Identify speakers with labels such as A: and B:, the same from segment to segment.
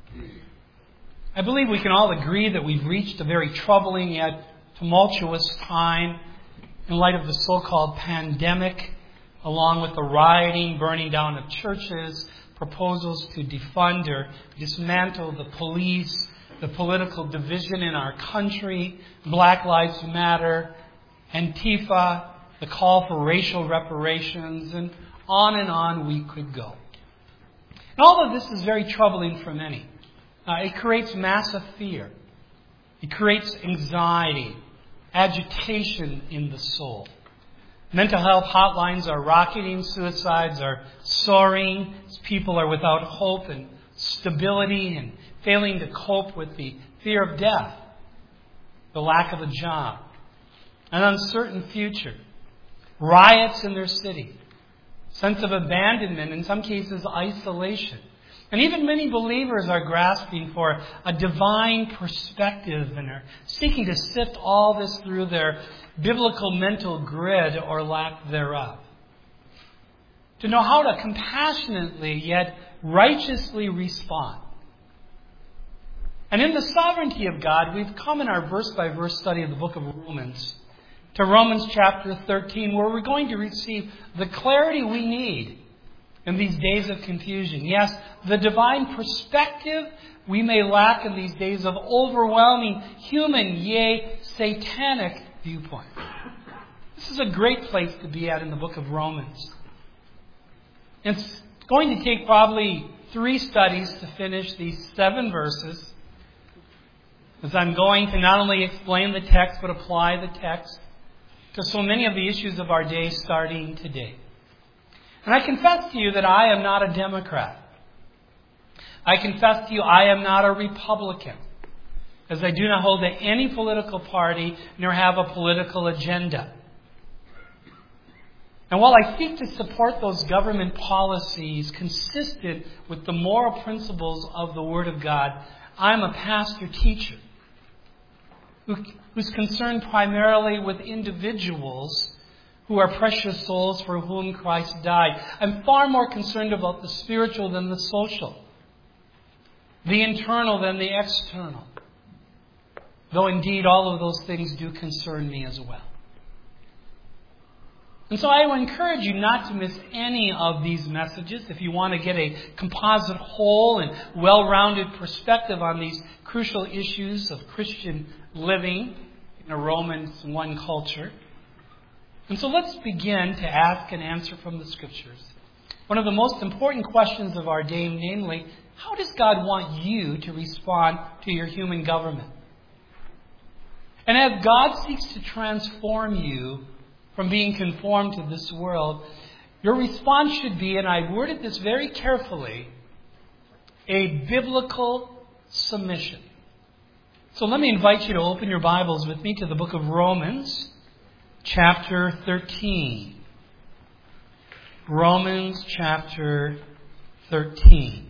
A: I believe we can all agree that we've reached a very troubling yet tumultuous time in light of the so-called pandemic, along with the rioting, burning down of churches, proposals to defund or dismantle the police, the political division in our country, Black Lives Matter, Antifa, the call for racial reparations, and on we could go. And all of this is very troubling for many. It creates massive fear. It creates anxiety, agitation in the soul. Mental health hotlines are rocketing, suicides are soaring, people are without hope and stability and failing to cope with the fear of death, the lack of a job, an uncertain future, riots in their city, sense of abandonment, in some cases isolation. And even many believers are grasping for a divine perspective and are seeking to sift all this through their biblical mental grid or lack thereof. To know how to compassionately yet righteously respond. And in the sovereignty of God, we've come in our verse-by-verse study of the book of Romans to Romans chapter 13, where we're going to receive the clarity we need in these days of confusion. Yes, the divine perspective we may lack in these days of overwhelming human, yea, satanic viewpoint. This is a great place to be at in the book of Romans. It's going to take probably 3 studies to finish these 7 verses, as I'm going to not only explain the text, but apply the text to so many of the issues of our day starting today. And I confess to you that I am not a Democrat. I confess to you I am not a Republican, as I do not hold to any political party nor have a political agenda. And while I seek to support those government policies consistent with the moral principles of the Word of God, I'm a pastor-teacher who's concerned primarily with individuals who are precious souls for whom Christ died. I'm far more concerned about the spiritual than the social, the internal than the external, though indeed all of those things do concern me as well. And so I would encourage you not to miss any of these messages if you want to get a composite whole and well-rounded perspective on these crucial issues of Christian living in a Romans 1 culture. And so let's begin to ask and answer from the Scriptures one of the most important questions of our day, namely, how does God want you to respond to your human government? And as God seeks to transform you from being conformed to this world, your response should be, and I worded this very carefully, a biblical submission. So let me invite you to open your Bibles with me to the book of Romans, chapter 13. Romans chapter 13.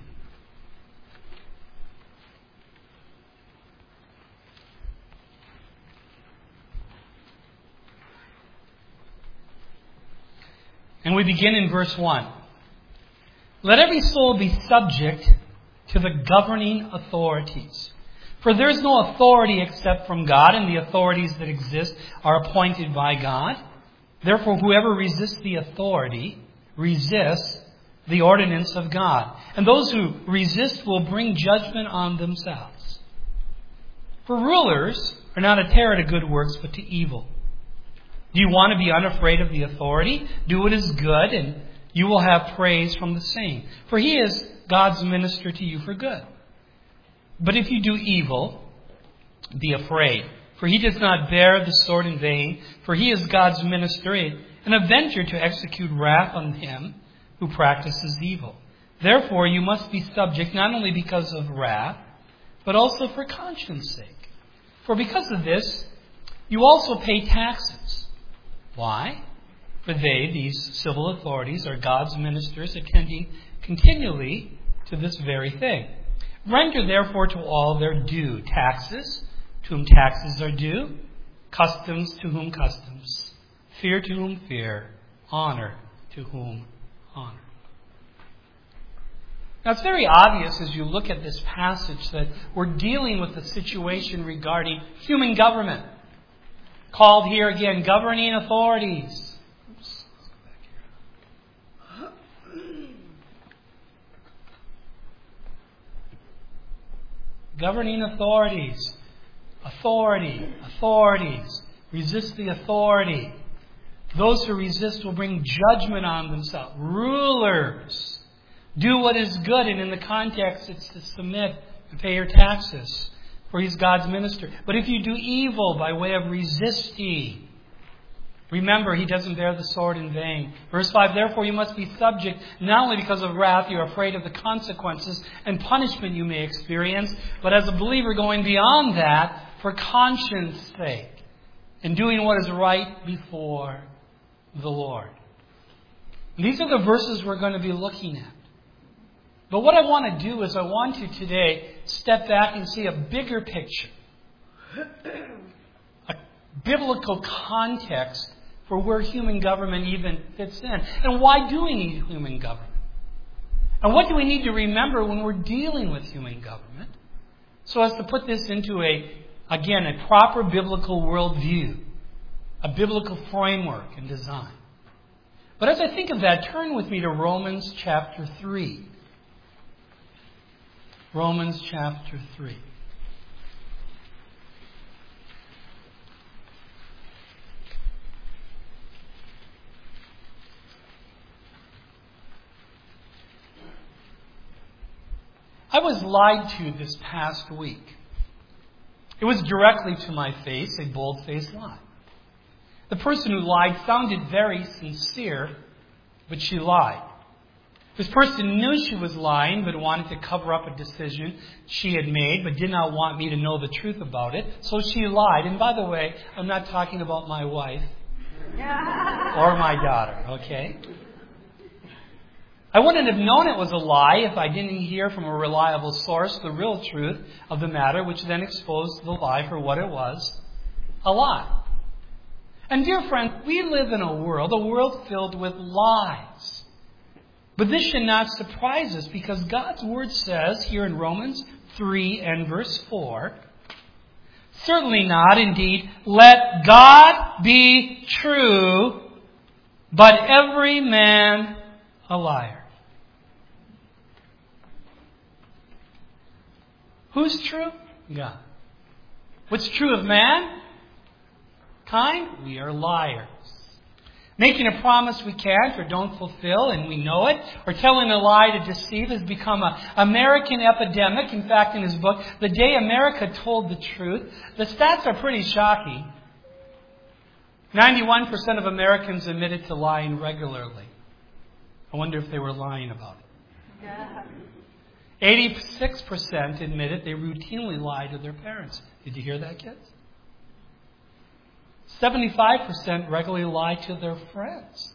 A: And we begin in verse 1. Let every soul be subject to the governing authorities. For there is no authority except from God, and the authorities that exist are appointed by God. Therefore, whoever resists the authority resists the ordinance of God. And those who resist will bring judgment on themselves. For rulers are not a terror to good works, but to evil. Do you want to be unafraid of the authority? Do what is good, and you will have praise from the same. For he is God's minister to you for good. But if you do evil, be afraid. For he does not bear the sword in vain. For he is God's minister, an avenger to execute wrath on him who practices evil. Therefore, you must be subject not only because of wrath, but also for conscience sake. For because of this, you also pay taxes. Why? For they, these civil authorities, are God's ministers attending continually to this very thing. Render therefore to all their due. Taxes, to whom taxes are due. Customs, to whom customs. Fear, to whom fear. Honor, to whom honor. Now, it's very obvious as you look at this passage that we're dealing with the situation regarding human government. Called here again, governing authorities. Oops. Governing authorities. Authorities. Resist the authority. Those who resist will bring judgment on themselves. Rulers. Do what is good, and in the context it's to submit and pay your taxes, for he's God's minister. But if you do evil by way of resisting, remember, he doesn't bear the sword in vain. Verse 5, therefore you must be subject, not only because of wrath, you're afraid of the consequences and punishment you may experience, but as a believer going beyond that, for conscience sake, and doing what is right before the Lord. And these are the verses we're going to be looking at. But what I want to do is I want to today step back and see a bigger picture. A biblical context for where human government even fits in. And why do we need human government? And what do we need to remember when we're dealing with human government? So as to put this into a proper biblical worldview. A biblical framework and design. But as I think of that, turn with me to Romans chapter 3. Romans chapter 3. I was lied to this past week. It was directly to my face, a bold-faced lie. The person who lied sounded very sincere, but she lied. This person knew she was lying, but wanted to cover up a decision she had made, but did not want me to know the truth about it. So she lied. And by the way, I'm not talking about my wife or my daughter, okay? I wouldn't have known it was a lie if I didn't hear from a reliable source the real truth of the matter, which then exposed the lie for what it was, a lie. And dear friends, we live in a world filled with lies. But this should not surprise us, because God's Word says here in Romans 3 and verse 4, certainly not, indeed, let God be true, but every man a liar. Who's true? God. What's true of man? Kind? We are liars. Making a promise we can't or don't fulfill and we know it, or telling a lie to deceive has become an American epidemic. In fact, in his book, The Day America Told the Truth, the stats are pretty shocking. 91% of Americans admitted to lying regularly. I wonder if they were lying about it. Yeah. 86% admitted they routinely lie to their parents. Did you hear that, kids? 75% regularly lie to their friends.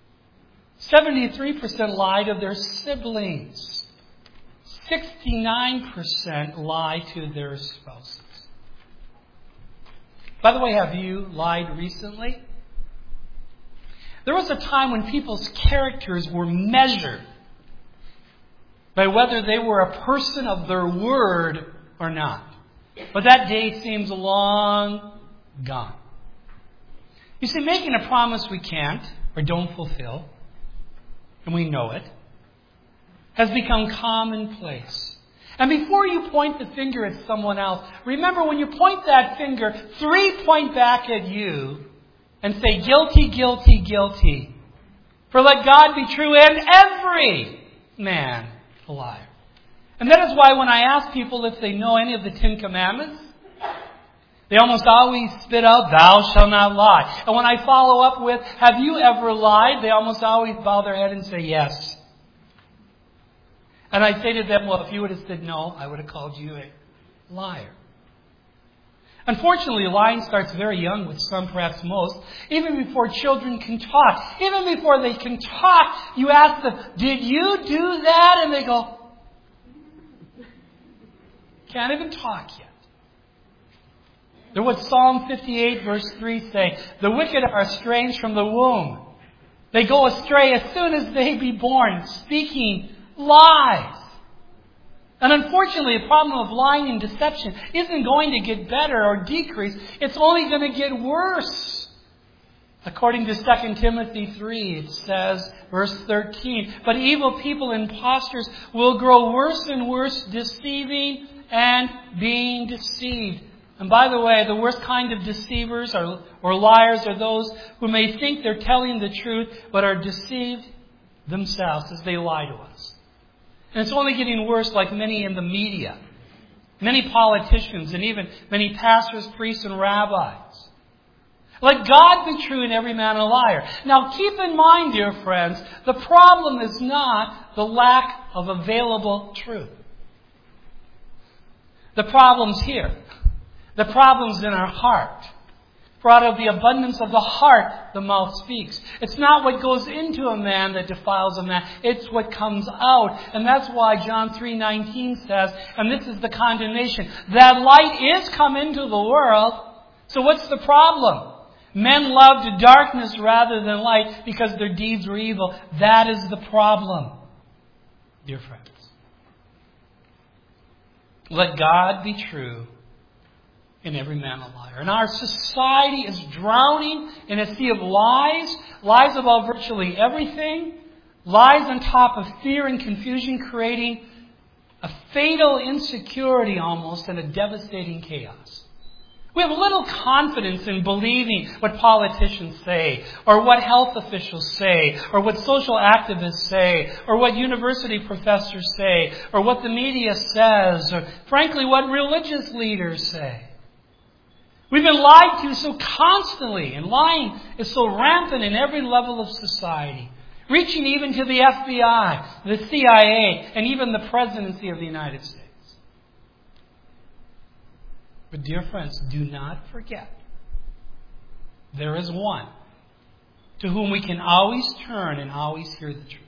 A: 73% lie to their siblings. 69% lie to their spouses. By the way, have you lied recently? There was a time when people's characters were measured by whether they were a person of their word or not. But that day seems long gone. You see, making a promise we can't or don't fulfill, and we know it, has become commonplace. And before you point the finger at someone else, remember when you point that finger, 3 point back at you and say, guilty, guilty, guilty. For let God be true and every man a liar. And that is why when I ask people if they know any of the 10 Commandments, they almost always spit out, thou shalt not lie. And when I follow up with, have you ever lied? They almost always bow their head and say yes. And I say to them, well, if you would have said no, I would have called you a liar. Unfortunately, lying starts very young with some, perhaps most. Even before children can talk. Even before they can talk, you ask them, did you do that? And they go, can't even talk yet. They're what Psalm 58 verse 3 say. The wicked are estranged from the womb. They go astray as soon as they be born, speaking lies. unfortunately, the problem of lying and deception isn't going to get better or decrease. It's only going to get worse. According to 2 Timothy 3, it says, verse 13, "But evil people and impostors will grow worse and worse, deceiving and being deceived." And by the way, the worst kind of deceivers or liars are those who may think they're telling the truth, but are deceived themselves as they lie to us. And it's only getting worse, like many in the media, many politicians, and even many pastors, priests, and rabbis. Let God be true and every man a liar. Now keep in mind, dear friends, the problem is not the lack of available truth. The problem's here. The problem's in our heart. For out of the abundance of the heart, the mouth speaks. It's not what goes into a man that defiles a man. It's what comes out. And that's why John 3:19 says, and this is the condemnation, that light is come into the world. So what's the problem? Men loved darkness rather than light because their deeds were evil. That is the problem, dear friends. Let God be true and every man a liar. And our society is drowning in a sea of lies. Lies about virtually everything. Lies on top of fear and confusion, creating a fatal insecurity almost and a devastating chaos. We have little confidence in believing what politicians say, or what health officials say, or what social activists say, or what university professors say, or what the media says, or frankly what religious leaders say. We've been lied to so constantly, and lying is so rampant in every level of society, reaching even to the FBI, the CIA, and even the presidency of the United States. But dear friends, do not forget, there is one to whom we can always turn and always hear the truth.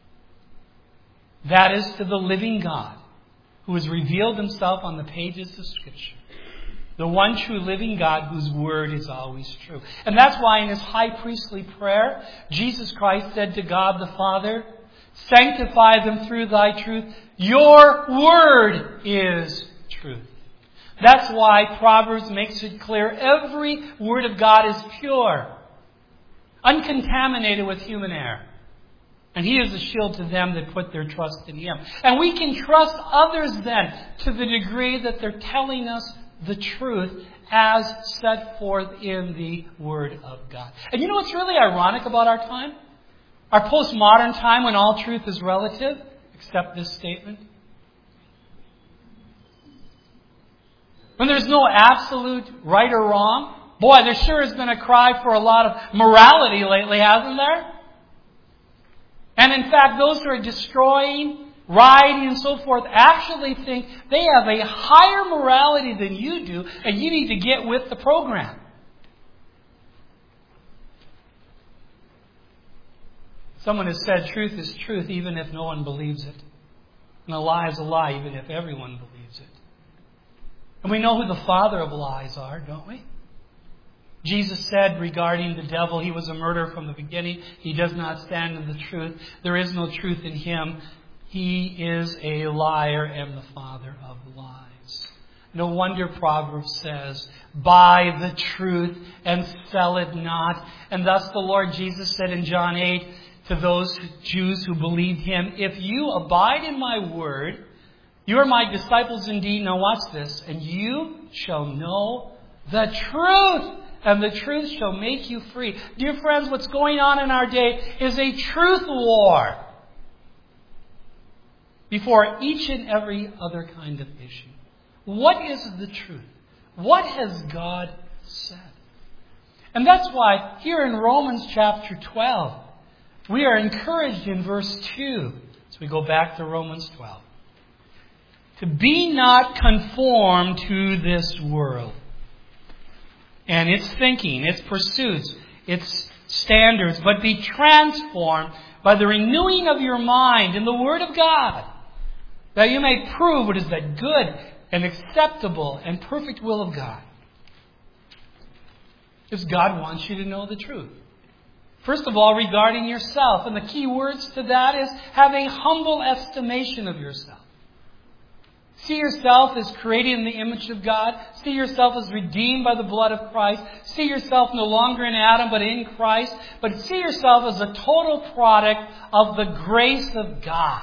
A: That is to the living God who has revealed himself on the pages of Scripture. The one true living God whose word is always true. And that's why in his high priestly prayer, Jesus Christ said to God the Father, "Sanctify them through thy truth. Your word is truth." That's why Proverbs makes it clear every word of God is pure, uncontaminated with human error. And he is a shield to them that put their trust in him. And we can trust others then to the degree that they're telling us the truth as set forth in the Word of God. And you know what's really ironic about our time? Our postmodern time when all truth is relative, except this statement. When there's no absolute right or wrong. Boy, there sure has been a cry for a lot of morality lately, hasn't there? And in fact, those who are destroying, rioting, and so forth actually think they have a higher morality than you do, and you need to get with the program. Someone has said truth is truth even if no one believes it. And a lie is a lie even if everyone believes it. And we know who the father of lies are, don't we? Jesus said regarding the devil, he was a murderer from the beginning. He does not stand in the truth. There is no truth in him. He is a liar and the father of lies. No wonder Proverbs says, "Buy the truth and sell it not." And thus the Lord Jesus said in John 8 to those Jews who believed him, "If you abide in my word, you are my disciples indeed." Now watch this. "And you shall know the truth, and the truth shall make you free." Dear friends, what's going on in our day is a truth war before each and every other kind of issue. What is the truth? What has God said? And that's why here in Romans chapter 12, we are encouraged in verse 2, as we go back to Romans 12, to be not conformed to this world and its thinking, its pursuits, its standards, but be transformed by the renewing of your mind in the Word of God, that you may prove what is that good and acceptable and perfect will of God. Because God wants you to know the truth. First of all, regarding yourself. And the key words to that is have a humble estimation of yourself. See yourself as created in the image of God. See yourself as redeemed by the blood of Christ. See yourself no longer in Adam, but in Christ. But see yourself as a total product of the grace of God,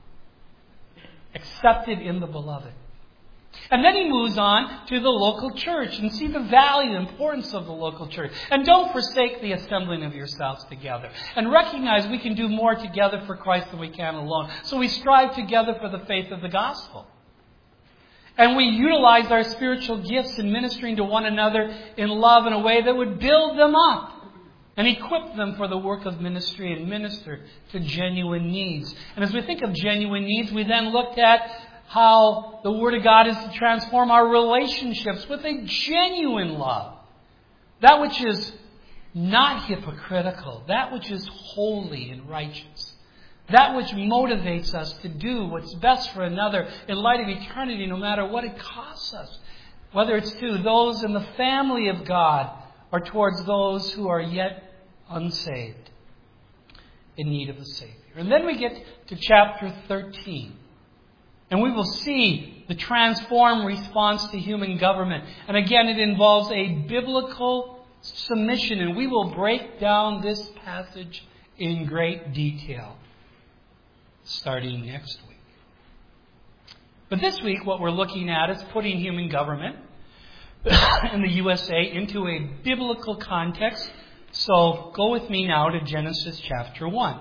A: accepted in the beloved. And then he moves on to the local church and see the value and importance of the local church. And don't forsake the assembling of yourselves together. And recognize we can do more together for Christ than we can alone. So we strive together for the faith of the gospel. And we utilize our spiritual gifts in ministering to one another in love in a way that would build them up and equip them for the work of ministry and minister to genuine needs. And as we think of genuine needs, we then looked at how the Word of God is to transform our relationships with a genuine love. That which is not hypocritical. That which is holy and righteous. That which motivates us to do what's best for another in light of eternity, no matter what it costs us. Whether it's to those in the family of God or towards those who are yet unsaved, in need of a Savior. And then we get to chapter 13. And we will see the transformed response to human government. And again, it involves a biblical submission. And we will break down this passage in great detail starting next week. But this week, what we're looking at is putting human government in the USA into a biblical context. So go with me now to Genesis chapter 1.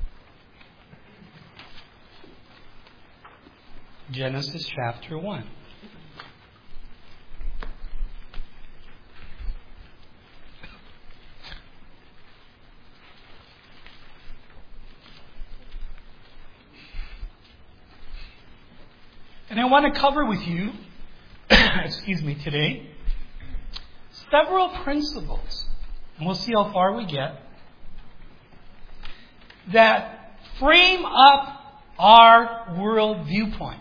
A: Genesis chapter 1. And I want to cover with you, today, several principles, and we'll see how far we get, that frame up our world viewpoint.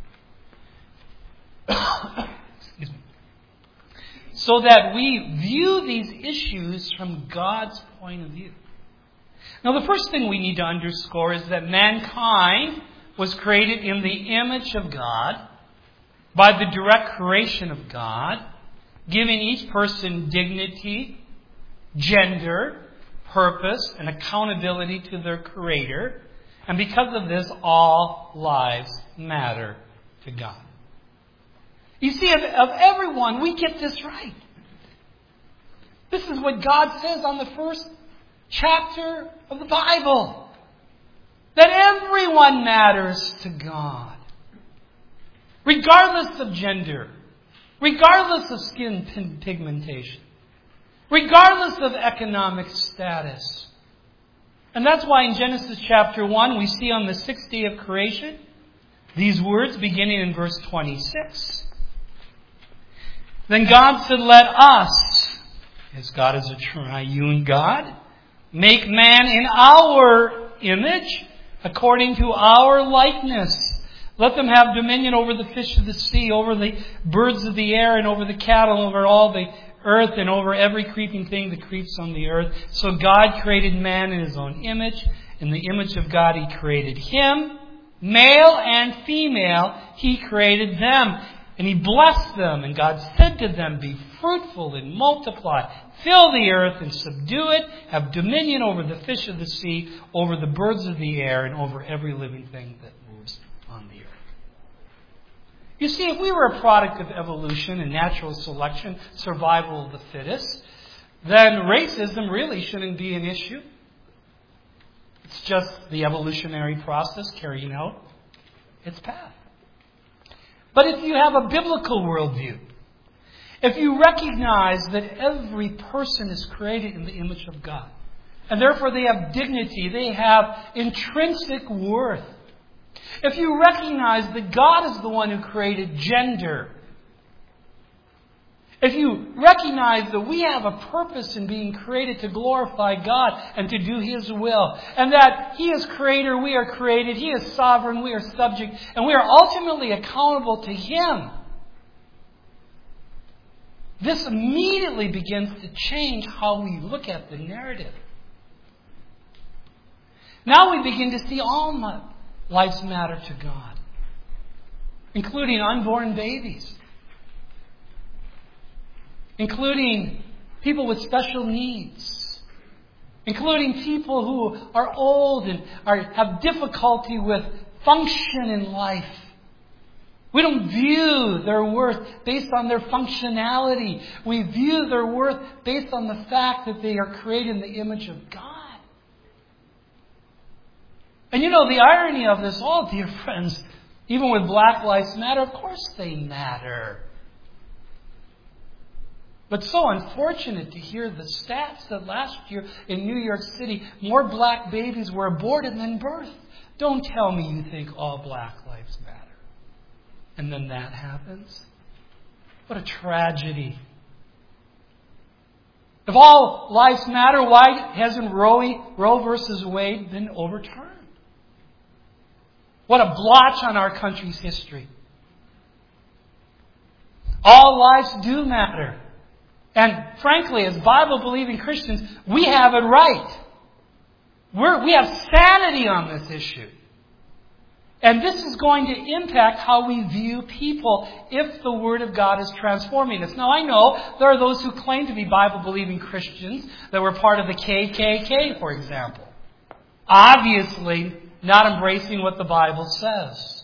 A: So that we view these issues from God's point of view. Now, the first thing we need to underscore is that mankind was created in the image of God by the direct creation of God, giving each person dignity, gender, purpose, and accountability to their Creator. And because of this, all lives matter to God. You see, of everyone, we get this right. This is what God says on the first chapter of the Bible. That everyone matters to God. Regardless of gender. Regardless of skin pigmentation. Regardless of economic status. And that's why in Genesis chapter 1, we see on the sixth day of creation, these words beginning in verse 26. Then God said, let us, as God is a triune God, make man in our image, according to our likeness. Let them have dominion over the fish of the sea, over the birds of the air, and over the cattle, over all the earth, and over every creeping thing that creeps on the earth. So God created man in His own image. In the image of God He created him. Male and female He created them. And He blessed them, and God said to them, be fruitful and multiply, fill the earth and subdue it, have dominion over the fish of the sea, over the birds of the air, and over every living thing that moves on the earth. You see, if we were a product of evolution and natural selection, survival of the fittest, then racism really shouldn't be an issue. It's just the evolutionary process carrying out its path. But if you have a biblical worldview, if you recognize that every person is created in the image of God, and therefore they have dignity, they have intrinsic worth. If you recognize that God is the one who created gender, if you recognize that we have a purpose in being created to glorify God and to do His will, and that He is Creator, we are created, He is sovereign, we are subject, and we are ultimately accountable to Him, this immediately begins to change how we look at the narrative. Now we begin to see all lives matter to God. including unborn babies, including people with special needs, including people who are old and have difficulty with function in life. We don't view their worth based on their functionality. We view their worth based on the fact that they are created in the image of God. And you know, the irony of this all, dear friends, even with Black Lives Matter, of course they matter. But so unfortunate to hear the stats that last year in New York City, more black babies were aborted than birthed. Don't tell me you think all black lives matter. And then that happens. What a tragedy. If all lives matter, why hasn't Roe versus Wade been overturned? What a blotch on our country's history. All lives do matter. And frankly, as Bible-believing Christians, we have it right. We have sanity on this issue. And this is going to impact how we view people if the Word of God is transforming us. Now, I know there are those who claim to be Bible-believing Christians that were part of the KKK, for example. Obviously, not embracing what the Bible says.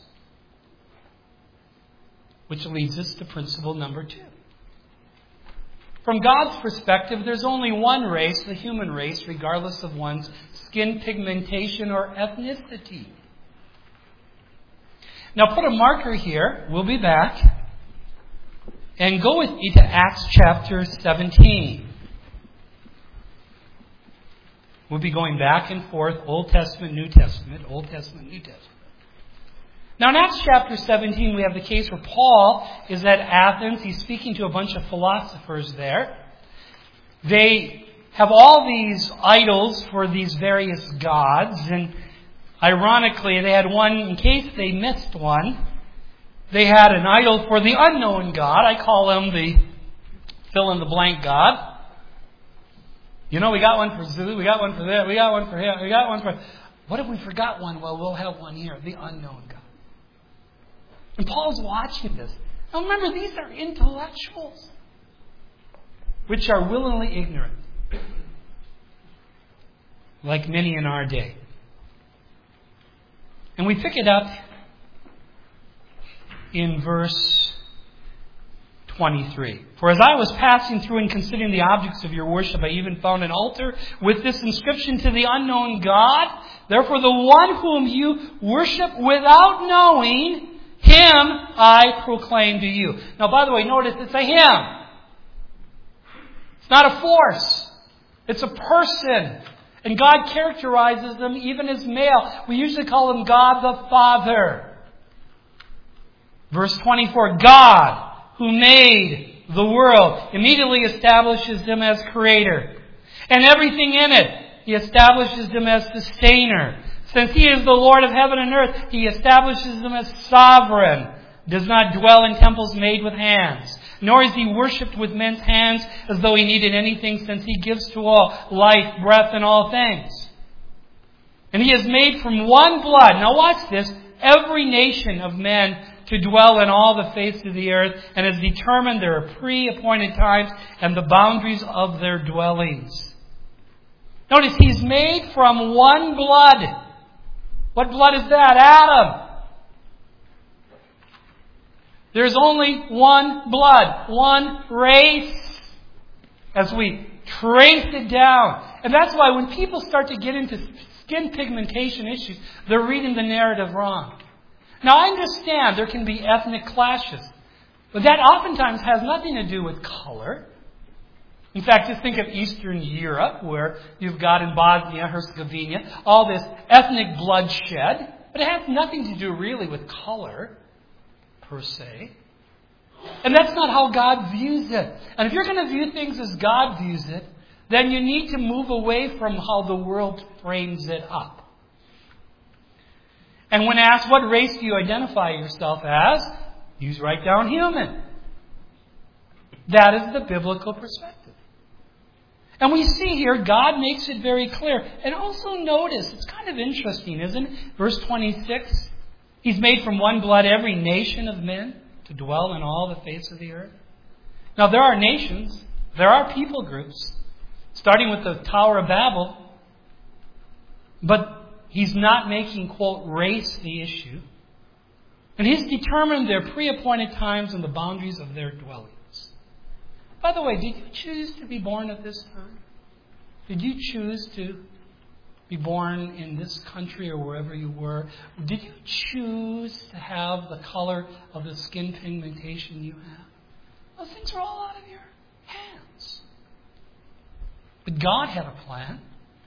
A: Which leads us to principle number 2. From God's perspective, there's only one race, the human race, regardless of one's skin pigmentation or ethnicity. Now put a marker here. We'll be back. And go with me to Acts chapter 17. We'll be going back and forth, Old Testament, New Testament, Old Testament, New Testament. Now in Acts chapter 17, we have the case where Paul is at Athens. He's speaking to a bunch of philosophers there. They have all these idols for these various gods. And ironically, they had one, in case they missed one, they had an idol for the unknown God. I call him the fill-in-the-blank God. You know, we got one for Zeus, we got one for that, we got one for him, we got one for... What if we forgot one? Well, we'll have one here, the unknown God. And Paul's watching this. Now remember, these are intellectuals, which are willingly ignorant, like many in our day. And we pick it up in verse 23. For as I was passing through and considering the objects of your worship, I even found an altar with this inscription to the unknown God. Therefore the one whom you worship without knowing, him I proclaim to you. Now by the way, notice it's a him. It's not a force. It's a person. And God characterizes them even as male. We usually call him God the Father. Verse 24, God, who made the world, immediately establishes him as creator. And everything in it, he establishes him as sustainer. Since he is the Lord of heaven and earth, he establishes him as sovereign. Does not dwell in temples made with hands. Nor is he worshipped with men's hands as though he needed anything, since he gives to all life, breath, and all things. And he has made from one blood, now watch this, every nation of men to dwell in all the face of the earth, and has determined their pre-appointed times and the boundaries of their dwellings. Notice, he's made from one blood. What blood is that? Adam. There's only one blood, one race, as we trace it down. And that's why when people start to get into skin pigmentation issues, they're reading the narrative wrong. Now I understand there can be ethnic clashes, but that oftentimes has nothing to do with color. In fact, just think of Eastern Europe, where you've got in Bosnia, Herzegovina, all this ethnic bloodshed, but it has nothing to do really with color, per se. And that's not how God views it. And if you're going to view things as God views it, then you need to move away from how the world frames it up. And when asked, what race do you identify yourself as? You write down human. That is the biblical perspective. And we see here, God makes it very clear. And also notice, it's kind of interesting, isn't it? Verse 26. He's made from one blood every nation of men to dwell in all the face of the earth. Now there are nations, there are people groups, starting with the Tower of Babel, but He's not making, quote, race the issue. And He's determined their pre-appointed times and the boundaries of their dwellings. By the way, did you choose to be born at this time? Did you choose to be born in this country or wherever you were? Did you choose to have the color of the skin pigmentation you have? Those things are all out of your hands. But God had a plan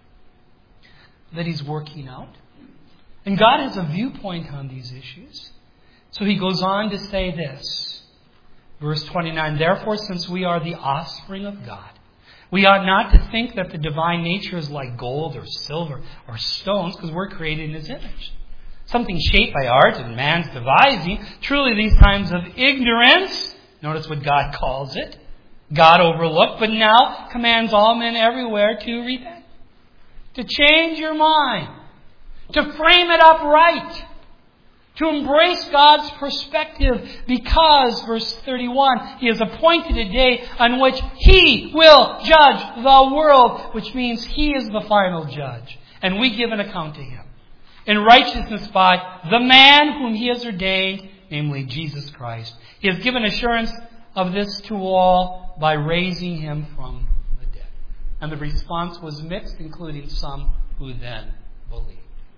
A: that He's working out. And God has a viewpoint on these issues. So He goes on to say this. Verse 29, therefore, since we are the offspring of God, we ought not to think that the divine nature is like gold or silver or stones, because we're created in His image. Something shaped by art and man's devising. Truly these times of ignorance, notice what God calls it, God overlooked, but now commands all men everywhere to repent. To change your mind. To frame it up right. To embrace God's perspective because, verse 31, He has appointed a day on which He will judge the world, which means He is the final judge. And we give an account to Him in righteousness by the man whom He has ordained, namely Jesus Christ. He has given assurance of this to all by raising Him from the dead. And the response was mixed, including some who then believed.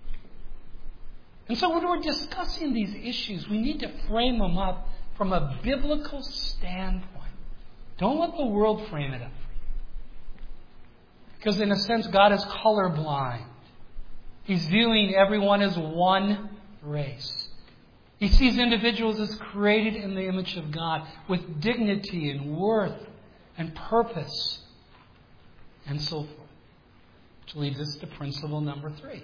A: And so when we're discussing these issues, we need to frame them up from a biblical standpoint. Don't let the world frame it up for you. Because in a sense, God is colorblind. He's viewing everyone as one race. He sees individuals as created in the image of God with dignity and worth and purpose and so forth. Which leads us to principle number 3.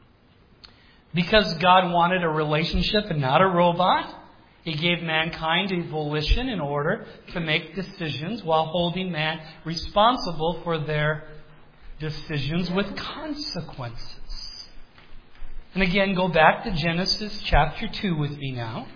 A: Because God wanted a relationship and not a robot, He gave mankind a volition in order to make decisions while holding man responsible for their decisions with consequences. And again, go back to Genesis chapter 2 with me now.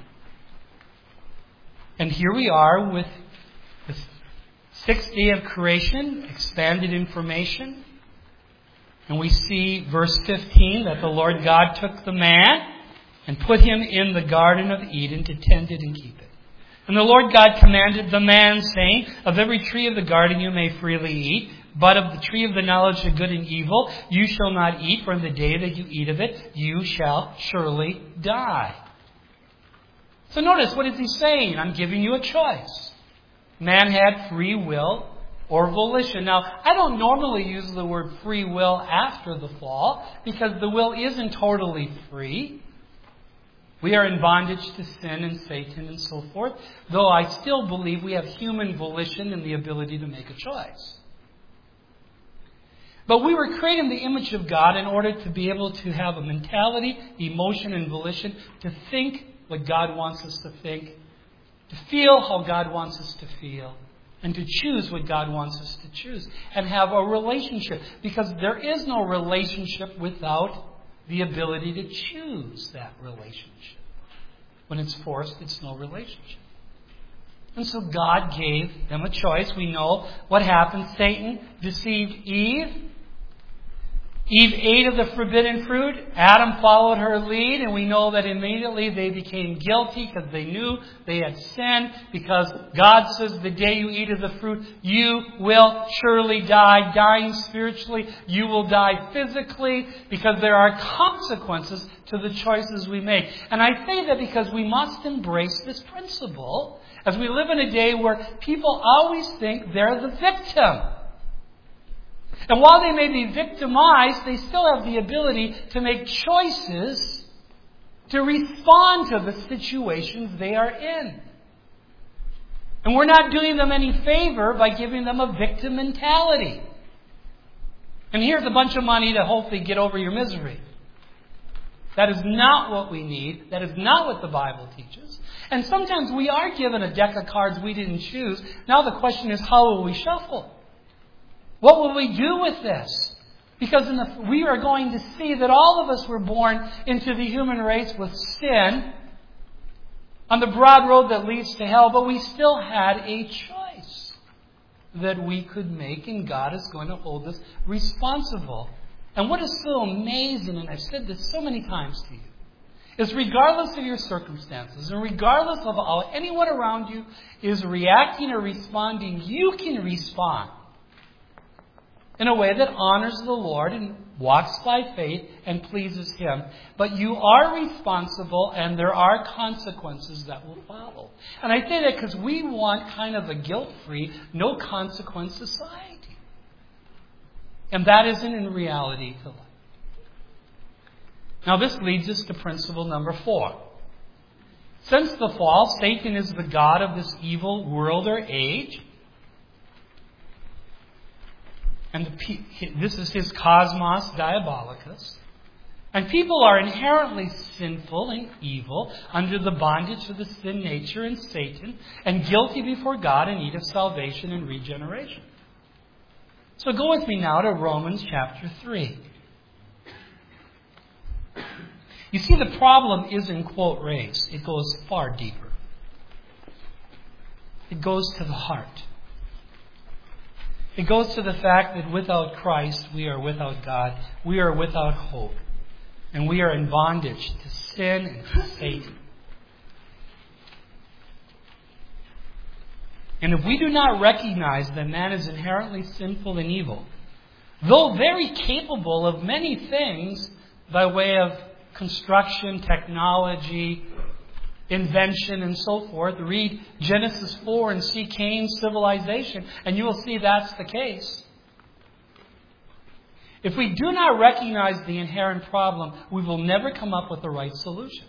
A: And here we are with the 6th day of creation, expanded information. And we see verse 15 that the Lord God took the man and put him in the Garden of Eden to tend it and keep it. And the Lord God commanded the man, saying, of every tree of the garden you may freely eat, but of the tree of the knowledge of good and evil you shall not eat, for in the day that you eat of it you shall surely die. So notice, what is He saying? I'm giving you a choice. Man had free will or volition. Now, I don't normally use the word free will after the fall because the will isn't totally free. We are in bondage to sin and Satan and so forth, though I still believe we have human volition and the ability to make a choice. But we were created in the image of God in order to be able to have a mentality, emotion, and volition to think what God wants us to think, to feel how God wants us to feel, and to choose what God wants us to choose. And have a relationship. Because there is no relationship without the ability to choose that relationship. When it's forced, it's no relationship. And so God gave them a choice. We know what happened. Satan deceived Eve. Eve ate of the forbidden fruit. Adam followed her lead, and we know that immediately they became guilty because they knew they had sinned, because God says the day you eat of the fruit, you will surely die. Dying spiritually, you will die physically, because there are consequences to the choices we make. And I say that because we must embrace this principle as we live in a day where people always think they're the victim. And while they may be victimized, they still have the ability to make choices to respond to the situations they are in. And we're not doing them any favor by giving them a victim mentality. And here's a bunch of money to hopefully get over your misery. That is not what we need. That is not what the Bible teaches. And sometimes we are given a deck of cards we didn't choose. Now the question is, how will we shuffle? What will we do with this? Because we are going to see that all of us were born into the human race with sin on the broad road that leads to hell, but we still had a choice that we could make, and God is going to hold us responsible. And what is so amazing, and I've said this so many times to you, is regardless of your circumstances, and regardless of how anyone around you is reacting or responding, you can respond in a way that honors the Lord and walks by faith and pleases Him. But you are responsible, and there are consequences that will follow. And I say that because we want kind of a guilt-free, no consequence society. And that isn't in reality to life. Now this leads us to principle number 4. Since the fall, Satan is the god of this evil world or age. And this is his cosmos diabolicus. And people are inherently sinful and evil, under the bondage of the sin nature and Satan, and guilty before God in need of salvation and regeneration. So go with me now to Romans chapter 3. You see, the problem isn't quote race. It goes far deeper. It goes to the heart. It goes to the fact that without Christ, we are without God. We are without hope. And we are in bondage to sin and to Satan. And if we do not recognize that man is inherently sinful and evil, though very capable of many things by way of construction, technology, invention, and so forth. Read Genesis 4 and see Cain's civilization, and you will see that's the case. If we do not recognize the inherent problem, we will never come up with the right solution.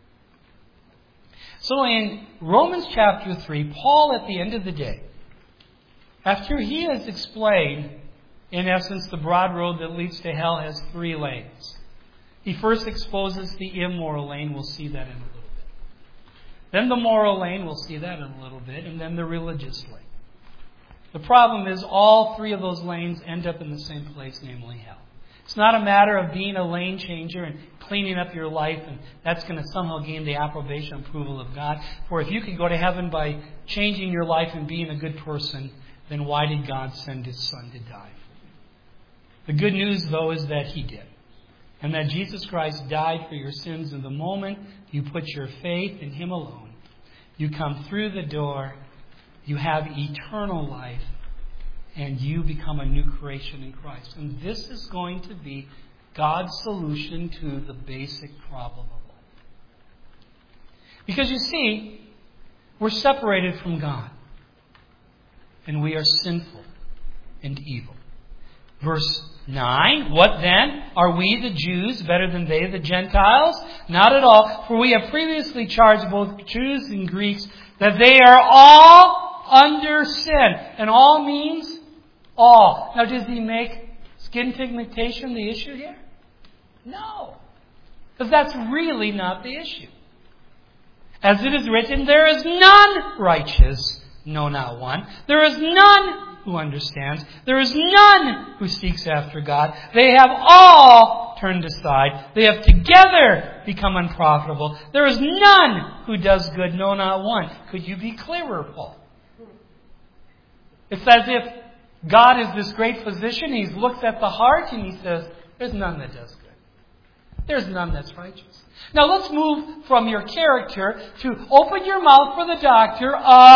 A: So in Romans chapter 3, Paul at the end of the day, after he has explained, in essence, the broad road that leads to hell has 3 lanes. He first exposes the immoral lane. We'll see that in a little bit. Then the moral lane. We'll see that in a little bit. And then the religious lane. The problem is all 3 of those lanes end up in the same place, namely hell. It's not a matter of being a lane changer and cleaning up your life, and that's going to somehow gain the approbation and approval of God. For if you could go to heaven by changing your life and being a good person, then why did God send His Son to die for you? The good news, though, is that He did. And that Jesus Christ died for your sins. And the moment you put your faith in Him alone, you come through the door, you have eternal life, and you become a new creation in Christ. And this is going to be God's solution to the basic problem of life. Because you see, we're separated from God. And we are sinful and evil. Verse 9, what then? Are we the Jews better than they the Gentiles? Not at all. For we have previously charged both Jews and Greeks that they are all under sin. And all means all. Now, does he make skin pigmentation the issue here? No. Because that's really not the issue. As it is written, there is none righteous, no, not one. There is none who understands. There is none who seeks after God. They have all turned aside. They have together become unprofitable. There is none who does good, no, not one. Could you be clearer, Paul? It's as if God is this great physician. He looks at the heart and He says, there's none that does good. There's none that's righteous. Now let's move from your character to open your mouth for the doctor.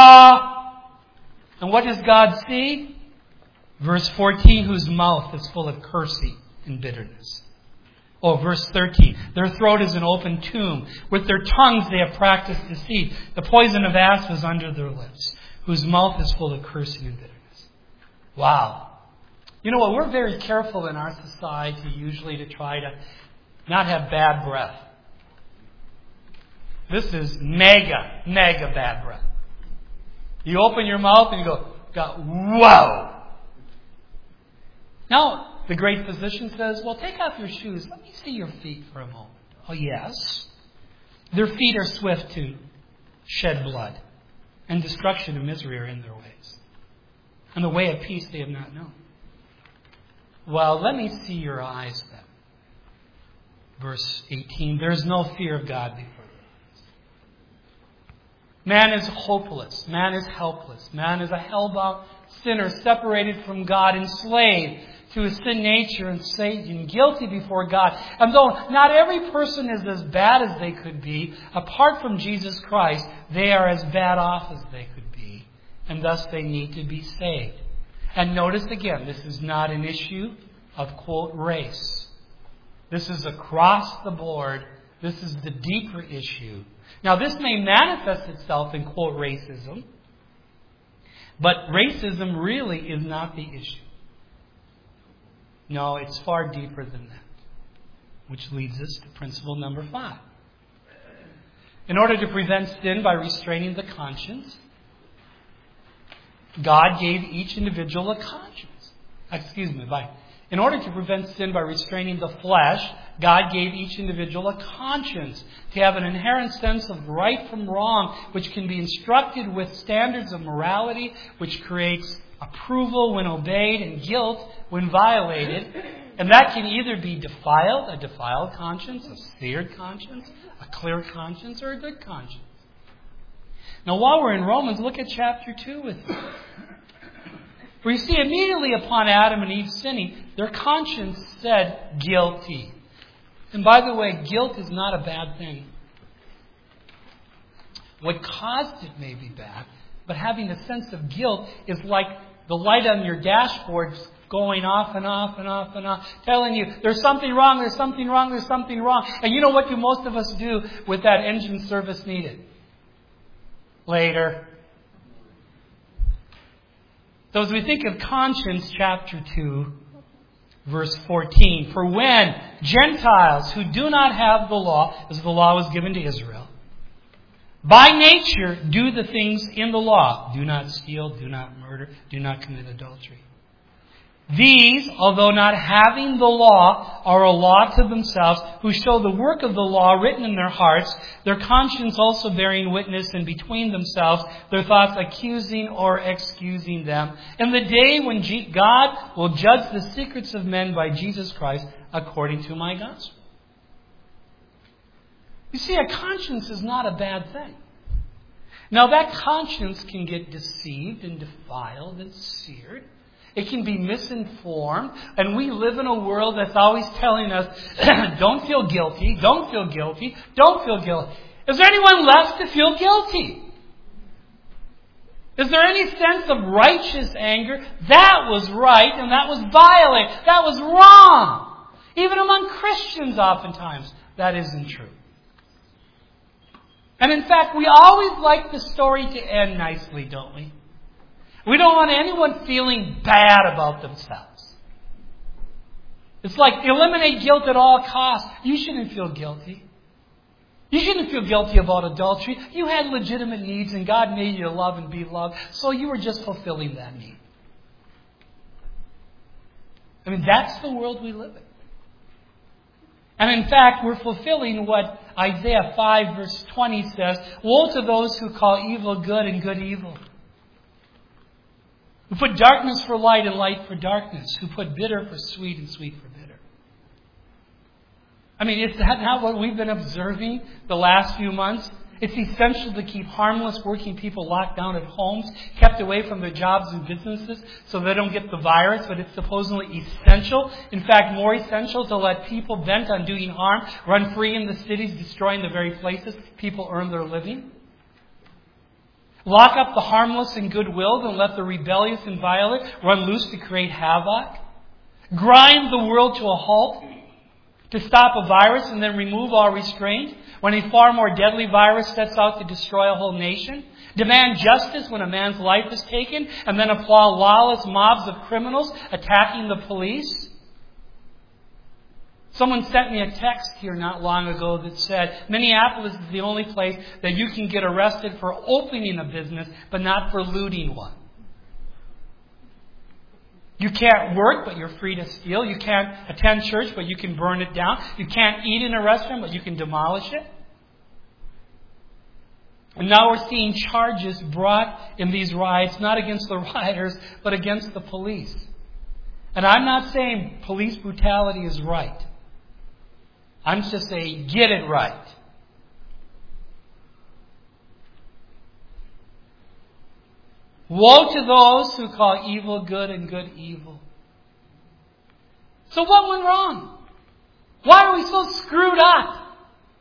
A: And what does God see? Verse 14, whose mouth is full of cursing and bitterness. Oh, verse 13, their throat is an open tomb. With their tongues they have practiced deceit. The poison of asp is under their lips, whose mouth is full of cursing and bitterness. Wow. You know what? We're very careful in our society usually to try to not have bad breath. This is mega bad breath. You open your mouth and you go, whoa. Now, the great physician says, well, take off your shoes. Let me see your feet for a moment. Oh, yes. Their feet are swift to shed blood, and destruction and misery are in their ways. And the way of peace they have not known. Well, let me see your eyes then. Verse 18, there's no fear of God before your eyes. Man is hopeless. Man is helpless. Man is a hell-bound sinner, separated from God, enslaved to his sin nature and Satan, guilty before God. And though not every person is as bad as they could be, apart from Jesus Christ, they are as bad off as they could be. And thus they need to be saved. And notice again, this is not an issue of, quote, race. This is across the board. This is the deeper issue. Now, this may manifest itself in, quote, racism. But racism really is not the issue. No, it's far deeper than that. Which leads us to principle number 5. In order to prevent sin by restraining the conscience, God gave each individual a conscience. In order to prevent sin by restraining the flesh, God gave each individual a conscience to have an inherent sense of right from wrong, which can be instructed with standards of morality, which creates approval when obeyed and guilt when violated. And that can either be a defiled conscience, a seared conscience, a clear conscience, or a good conscience. Now, while we're in Romans, look at chapter 2 with me. For you see, immediately upon Adam and Eve sinning, their conscience said guilty. And by the way, guilt is not a bad thing. What caused it may be bad, but having a sense of guilt is like the light on your dashboard going off and off and off and off, telling you there's something wrong, there's something wrong, there's something wrong. And you know what do most of us do with that engine service needed? Later. So as we think of conscience, chapter 2, verse 14, for when Gentiles who do not have the law, as the law was given to Israel, by nature do the things in the law, do not steal, do not murder, do not commit adultery. These, although not having the law, are a law to themselves, who show the work of the law written in their hearts, their conscience also bearing witness, and between themselves their thoughts accusing or excusing them, in the day when God will judge the secrets of men by Jesus Christ according to my gospel. You see, a conscience is not a bad thing. Now, that conscience can get deceived and defiled and seared. It can be misinformed. And we live in a world that's always telling us, don't feel guilty, don't feel guilty, don't feel guilty. Is there anyone left to feel guilty? Is there any sense of righteous anger? That was right and that was violent. That was wrong. Even among Christians oftentimes, that isn't true. And in fact, we always like the story to end nicely, don't we? We don't want anyone feeling bad about themselves. It's like eliminate guilt at all costs. You shouldn't feel guilty. You shouldn't feel guilty about adultery. You had legitimate needs and God made you to love and be loved, so you were just fulfilling that need. I mean, that's the world we live in. And in fact, we're fulfilling what Isaiah 5 verse 20 says, woe to those who call evil good and good evil. Who put darkness for light and light for darkness. Who put bitter for sweet and sweet for bitter. I mean, is that not what we've been observing the last few months? It's essential to keep harmless working people locked down at homes, kept away from their jobs and businesses so they don't get the virus, but it's supposedly essential. In fact, more essential to let people bent on doing harm run free in the cities, destroying the very places people earn their living. Lock up the harmless and good-willed and let the rebellious and violent run loose to create havoc. Grind the world to a halt to stop a virus and then remove all restraint when a far more deadly virus sets out to destroy a whole nation. Demand justice when a man's life is taken and then applaud lawless mobs of criminals attacking the police. Someone sent me a text here not long ago that said, Minneapolis is the only place that you can get arrested for opening a business, but not for looting one. You can't work, but you're free to steal. You can't attend church, but you can burn it down. You can't eat in a restaurant, but you can demolish it. And now we're seeing charges brought in these riots, not against the rioters, but against the police. And I'm not saying police brutality is right. I'm just saying get it right. Woe to those who call evil good and good evil. So what went wrong? Why are we so screwed up?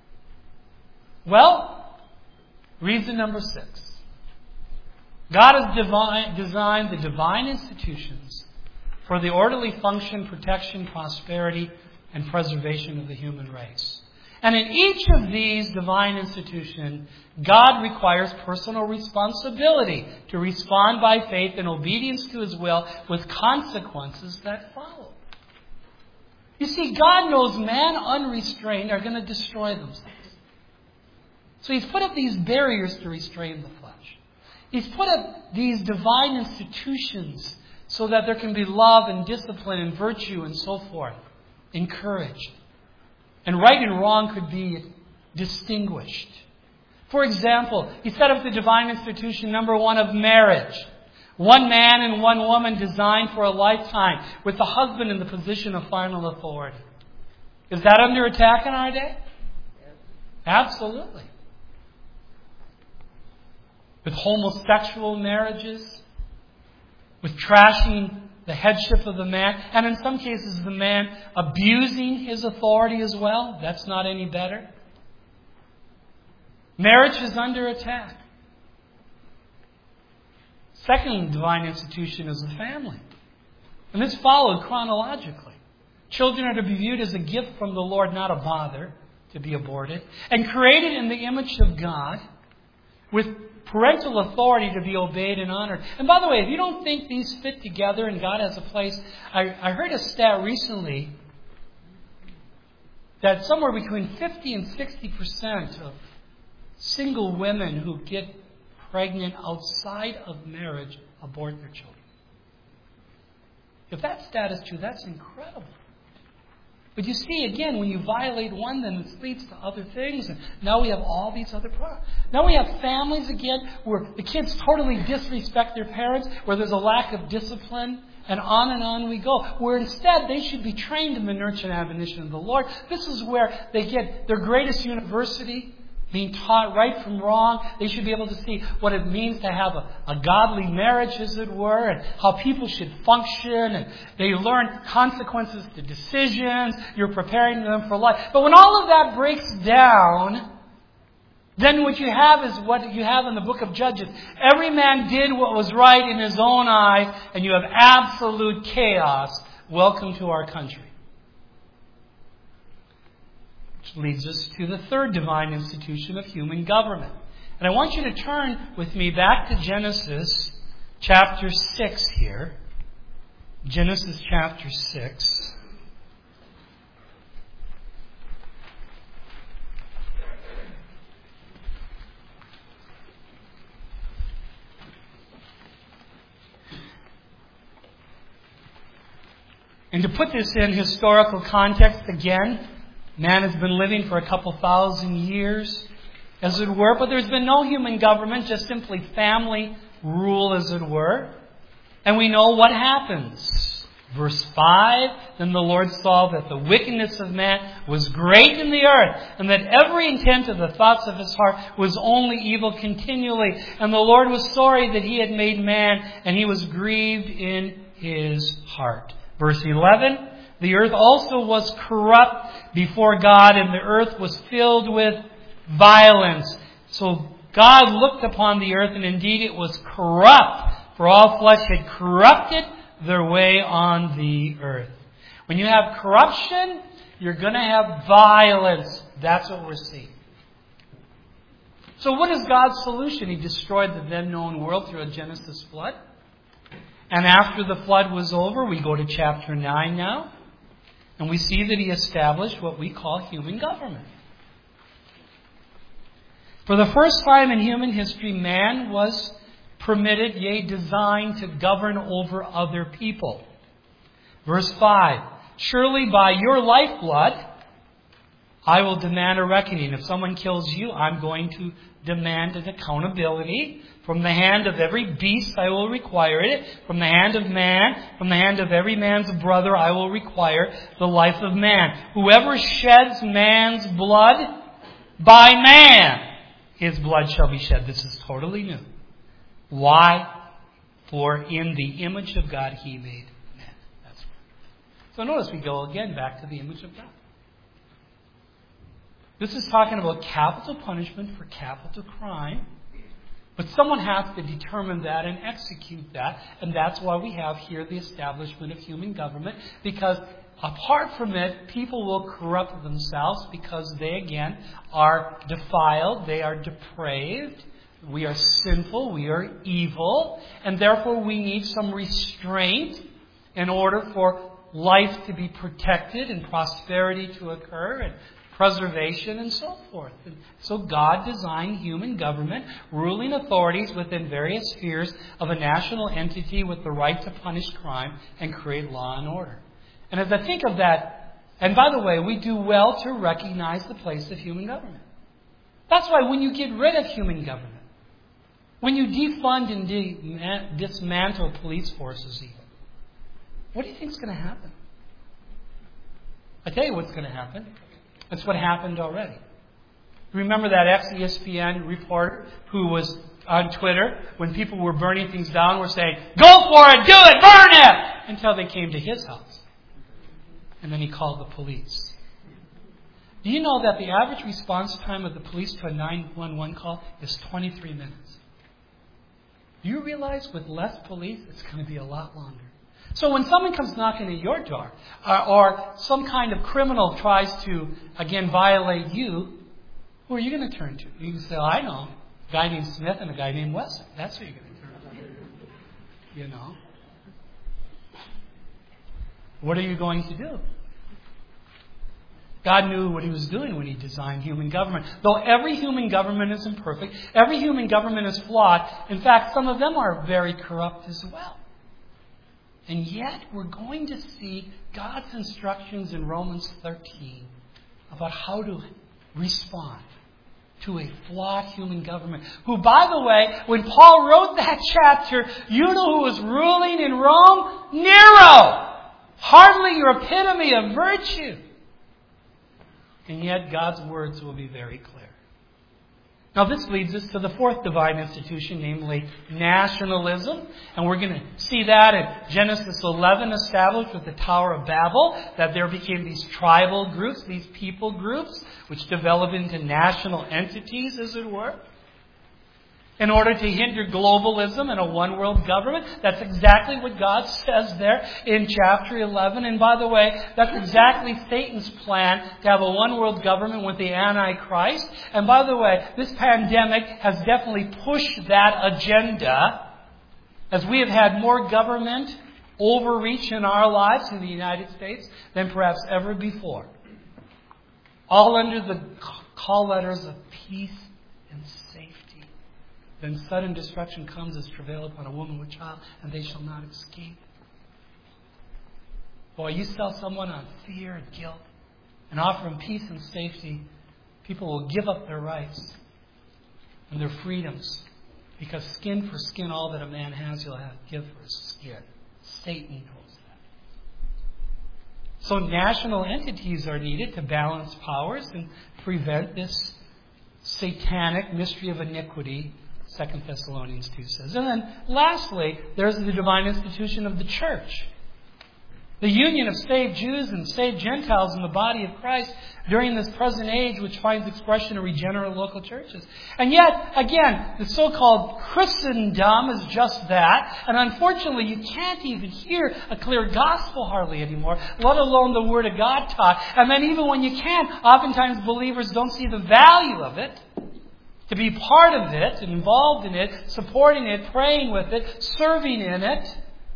A: Well, reason number 6. God has designed the divine institutions for the orderly function, protection, prosperity, and preservation of the human race. And in each of these divine institutions, God requires personal responsibility to respond by faith and obedience to His will with consequences that follow. You see, God knows man unrestrained are going to destroy themselves. So He's put up these barriers to restrain the flesh. He's put up these divine institutions so that there can be love and discipline and virtue and so forth, encouraged. And right and wrong could be distinguished. For example, He set up the divine institution, number 1, of marriage. One man and one woman designed for a lifetime, with the husband in the position of final authority. Is that under attack in our day? Absolutely. With homosexual marriages, with trashing the headship of the man, and in some cases the man abusing his authority as well. That's not any better. Marriage is under attack. Second divine institution is the family. And this followed chronologically. Children are to be viewed as a gift from the Lord, not a bother to be aborted, and created in the image of God with parental authority to be obeyed and honored. And by the way, if you don't think these fit together and God has a place, I heard a stat recently that somewhere between 50 and 60% of single women who get pregnant outside of marriage abort their children. If that stat is true, that's incredible. But you see, again, when you violate one, then it leads to other things. And now we have all these other problems. Now we have families, again, where the kids totally disrespect their parents, where there's a lack of discipline, and on we go. Where instead they should be trained in the nurture and admonition of the Lord. This is where they get their greatest university, being taught right from wrong. They should be able to see what it means to have a godly marriage, as it were, and how people should function. And they learn consequences to decisions. You're preparing them for life. But when all of that breaks down, then what you have is what you have in the book of Judges. Every man did what was right in his own eyes, and you have absolute chaos. Welcome to our country. Which leads us to the third divine institution of human government. And I want you to turn with me back to Genesis chapter 6 here. Genesis chapter 6. And to put this in historical context again, man has been living for a couple thousand years, as it were, but there's been no human government, just simply family rule, as it were. And we know what happens. Verse 5, then the Lord saw that the wickedness of man was great in the earth, and that every intent of the thoughts of his heart was only evil continually. And the Lord was sorry that He had made man, and He was grieved in His heart. Verse 11, the earth also was corrupt before God, and the earth was filled with violence. So God looked upon the earth, and indeed it was corrupt, for all flesh had corrupted their way on the earth. When you have corruption, you're going to have violence. That's what we're seeing. So what is God's solution? He destroyed the then known world through a Genesis flood. And after the flood was over, we go to chapter 9 now. And we see that He established what we call human government. For the first time in human history, man was permitted, yea, designed to govern over other people. Verse 5, surely by your lifeblood I will demand a reckoning. If someone kills you, I'm going to demand an accountability. From the hand of every beast I will require it. From the hand of man, from the hand of every man's brother, I will require the life of man. Whoever sheds man's blood, by man his blood shall be shed. This is totally new. Why? For in the image of God he made man. That's right. So notice we go again back to the image of God. This is talking about capital punishment for capital crime. But someone has to determine that and execute that. And that's why we have here the establishment of human government. Because apart from it, people will corrupt themselves because they, again, are defiled. They are depraved. We are sinful. We are evil. And therefore we need some restraint in order for life to be protected and prosperity to occur and preservation and so forth. And so God designed human government, ruling authorities within various spheres of a national entity with the right to punish crime and create law and order. And as I think of that, and by the way, we do well to recognize the place of human government. That's why when you get rid of human government, when you defund and dismantle police forces even, what do you think is going to happen? I tell you what's going to happen. That's what happened already. Remember that ex-ESPN reporter who was on Twitter when people were burning things down were saying, "Go for it, do it, burn it!" Until they came to his house. And then he called the police. Do you know that the average response time of the police to a 911 call is 23 minutes? Do you realize with less police, it's going to be a lot longer? So when someone comes knocking at your door, or some kind of criminal tries to, again, violate you, who are you going to turn to? You can say, I know, a guy named Smith and a guy named Wesson. That's who you're going to turn to. You know. What are you going to do? God knew what he was doing when he designed human government. Though every human government is imperfect, every human government is flawed. In fact, some of them are very corrupt as well. And yet, we're going to see God's instructions in Romans 13 about how to respond to a flawed human government. Who, by the way, when Paul wrote that chapter, you know who was ruling in Rome? Nero! Hardly your epitome of virtue. And yet, God's words will be very clear. Now this leads us to the fourth divine institution, namely nationalism. And we're going to see that in Genesis 11 established with the Tower of Babel, that there became these tribal groups, these people groups, which developed into national entities, as it were, in order to hinder globalism and a one-world government. That's exactly what God says there in chapter 11. And by the way, that's exactly Satan's plan, to have a one-world government with the Antichrist. And by the way, this pandemic has definitely pushed that agenda, as we have had more government overreach in our lives in the United States than perhaps ever before. All under the call letters of peace and safety. Then sudden destruction comes as travail upon a woman with child, and they shall not escape. Boy, you sell someone on fear and guilt and offer them peace and safety, people will give up their rights and their freedoms. Because skin for skin, all that a man has, he'll have to give for his skin. Satan knows that. So national entities are needed to balance powers and prevent this satanic mystery of iniquity, 2 Thessalonians 2 says. And then lastly, there's the divine institution of the church. The union of saved Jews and saved Gentiles in the body of Christ during this present age, which finds expression in regenerate local churches. And yet, again, the so-called Christendom is just that. And unfortunately, you can't even hear a clear gospel hardly anymore, let alone the Word of God taught. And then even when you can, oftentimes believers don't see the value of it. To be part of it, involved in it, supporting it, praying with it, serving in it.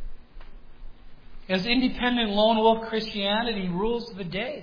A: As independent lone wolf Christianity rules the day.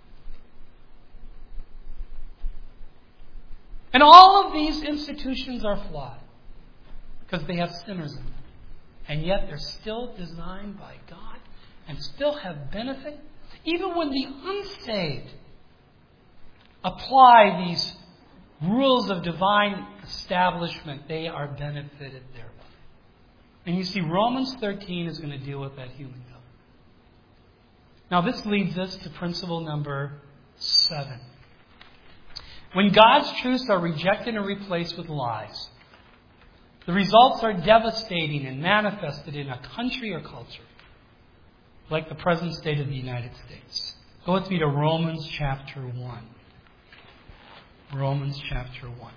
A: And all of these institutions are flawed because they have sinners in them. And yet they're still designed by God and still have benefit, even when the unsaved apply these rules of divine establishment, they are benefited thereby. And you see, Romans 13 is going to deal with that human government. Now, this leads us to principle number 7. When God's truths are rejected and replaced with lies, the results are devastating and manifested in a country or culture, like the present state of the United States. Go with me to Romans chapter 1. Romans chapter 1.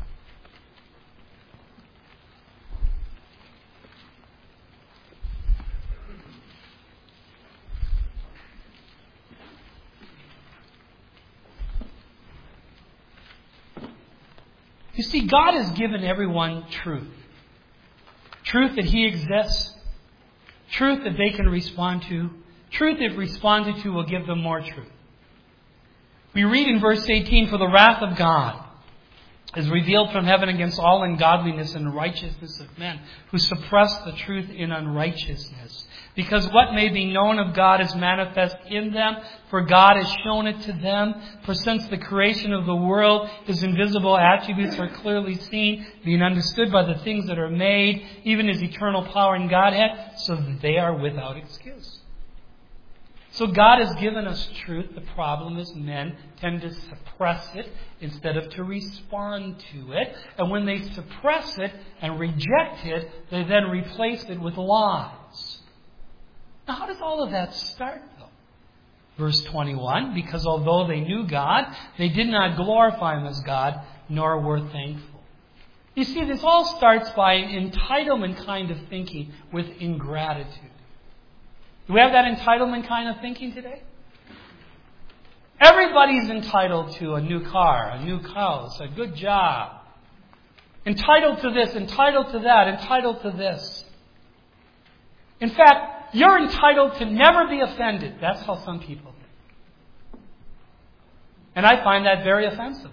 A: You see, God has given everyone truth. Truth that He exists. Truth that they can respond to. Truth if responded to will give them more truth. We read in verse 18, "For the wrath of God is revealed from heaven against all ungodliness and righteousness of men who suppress the truth in unrighteousness. Because what may be known of God is manifest in them, for God has shown it to them. For since the creation of the world, His invisible attributes are clearly seen, being understood by the things that are made, even His eternal power and Godhead, so that they are without excuse." So God has given us truth. The problem is men tend to suppress it instead of to respond to it. And when they suppress it and reject it, they then replace it with lies. Now, how does all of that start, though? Verse 21, "Because although they knew God, they did not glorify Him as God, nor were thankful." You see, this all starts by an entitlement kind of thinking with ingratitude. Do we have that entitlement kind of thinking today? Everybody's entitled to a new car, a new house, a good job. Entitled to this, entitled to that, entitled to this. In fact, you're entitled to never be offended. That's how some people think. And I find that very offensive.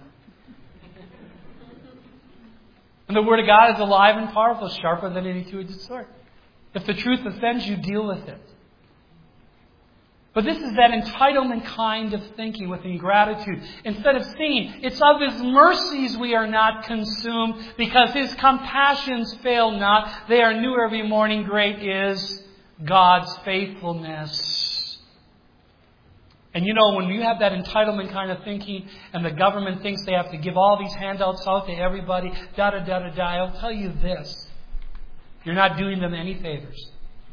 A: And the Word of God is alive and powerful, sharper than any two-edged sword. If the truth offends you, deal with it. But this is that entitlement kind of thinking with ingratitude. Instead of seeing, it's of His mercies we are not consumed, because His compassions fail not. They are new every morning. Great is God's faithfulness. And you know, when you have that entitlement kind of thinking, and the government thinks they have to give all these handouts out to everybody, da-da-da-da-da, I'll tell you this. You're not doing them any favors.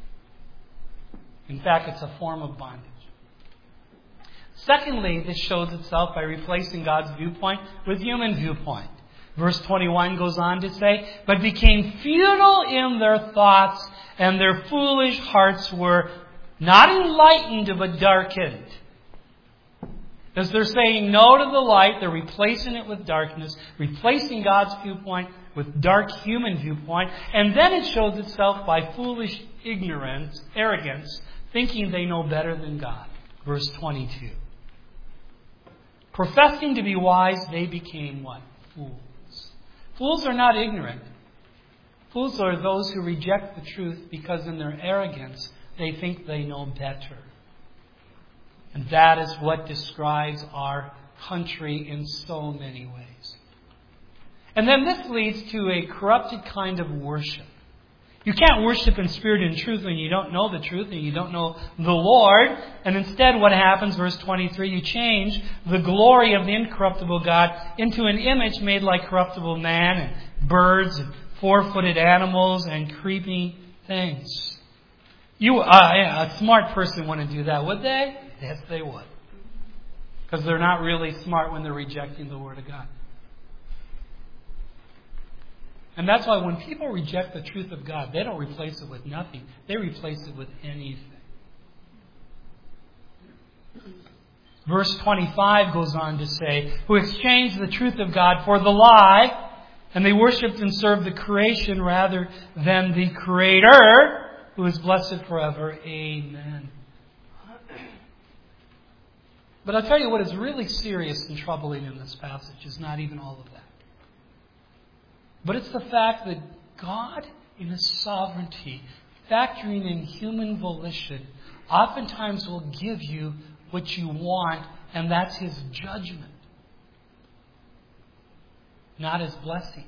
A: In fact, it's a form of bondage. Secondly, this shows itself by replacing God's viewpoint with human viewpoint. Verse 21 goes on to say, "But became futile in their thoughts, and their foolish hearts were not enlightened but darkened." As they're saying no to the light, they're replacing it with darkness, replacing God's viewpoint with dark human viewpoint, and then it shows itself by foolish ignorance, arrogance, thinking they know better than God. Verse 22. "Professing to be wise, they became" what? Fools. Fools are not ignorant. Fools are those who reject the truth because in their arrogance they think they know better. And that is what describes our country in so many ways. And then this leads to a corrupted kind of worship. You can't worship in spirit and truth when you don't know the truth and you don't know the Lord. And instead what happens, verse 23, you change the glory of the incorruptible God into an image made like corruptible man and birds and four-footed animals and creeping things. A smart person wouldn't do that, would they? Yes, they would. Because they're not really smart when they're rejecting the Word of God. And that's why when people reject the truth of God, they don't replace it with nothing. They replace it with anything. Verse 25 goes on to say, "Who exchanged the truth of God for the lie, and they worshipped and served the creation rather than the Creator, who is blessed forever. Amen." But I'll tell you what is really serious and troubling in this passage is not even all of that. But it's the fact that God, in His sovereignty, factoring in human volition, oftentimes will give you what you want, and that's His judgment. not as blessing.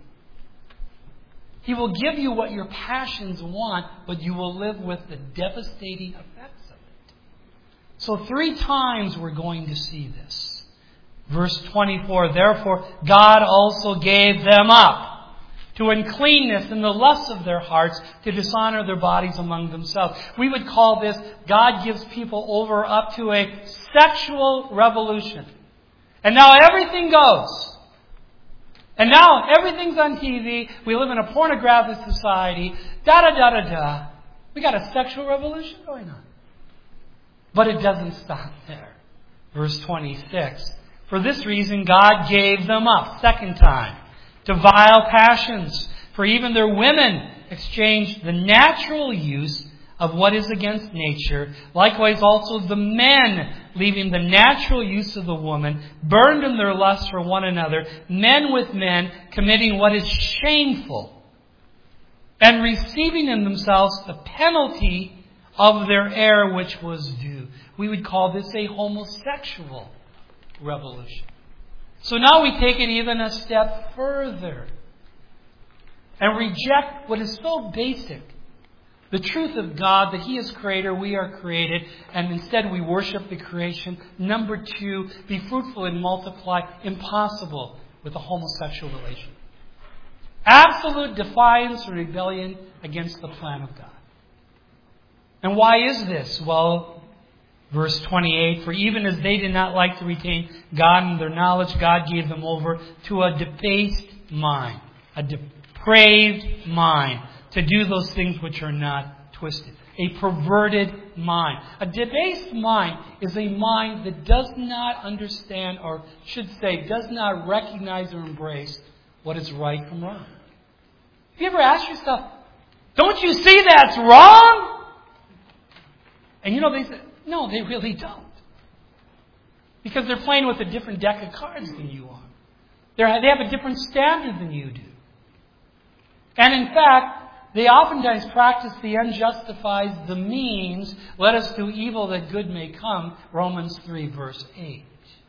A: He will give you what your passions want, but you will live with the devastating effects of it. So 3 times we're going to see this. Verse 24, therefore God also gave them up to uncleanness and the lusts of their hearts, to dishonor their bodies among themselves. We would call this, God gives people over up to a sexual revolution. And now everything goes. And now everything's on TV. We live in a pornographic society. Da-da-da-da-da. We got a sexual revolution going on. But it doesn't stop there. Verse 26. For this reason God gave them up, 2nd time, to vile passions. For even their women exchanged the natural use of what is against nature. Likewise also the men, leaving the natural use of the woman, burned in their lust for one another, men with men, committing what is shameful, and receiving in themselves the penalty of their error which was due. We would call this a homosexual revolution. So now we take it even a step further and reject what is so basic. The truth of God, that He is Creator, we are created, and instead we worship the creation. Number 2, be fruitful and multiply. Impossible with a homosexual relation. Absolute defiance or rebellion against the plan of God. And why is this? Well, verse 28, for even as they did not like to retain God in their knowledge, God gave them over to a debased mind, a depraved mind, to do those things which are not twisted. A perverted mind. A debased mind is a mind that does not understand, or should say, does not recognize or embrace what is right from wrong. Have you ever asked yourself, don't you see that's wrong? And they say, no, they really don't. Because they're playing with a different deck of cards than you are. They have a different standard than you do. And in fact, they oftentimes practice the end justifies the means. Let us do evil that good may come. Romans 3 verse 8.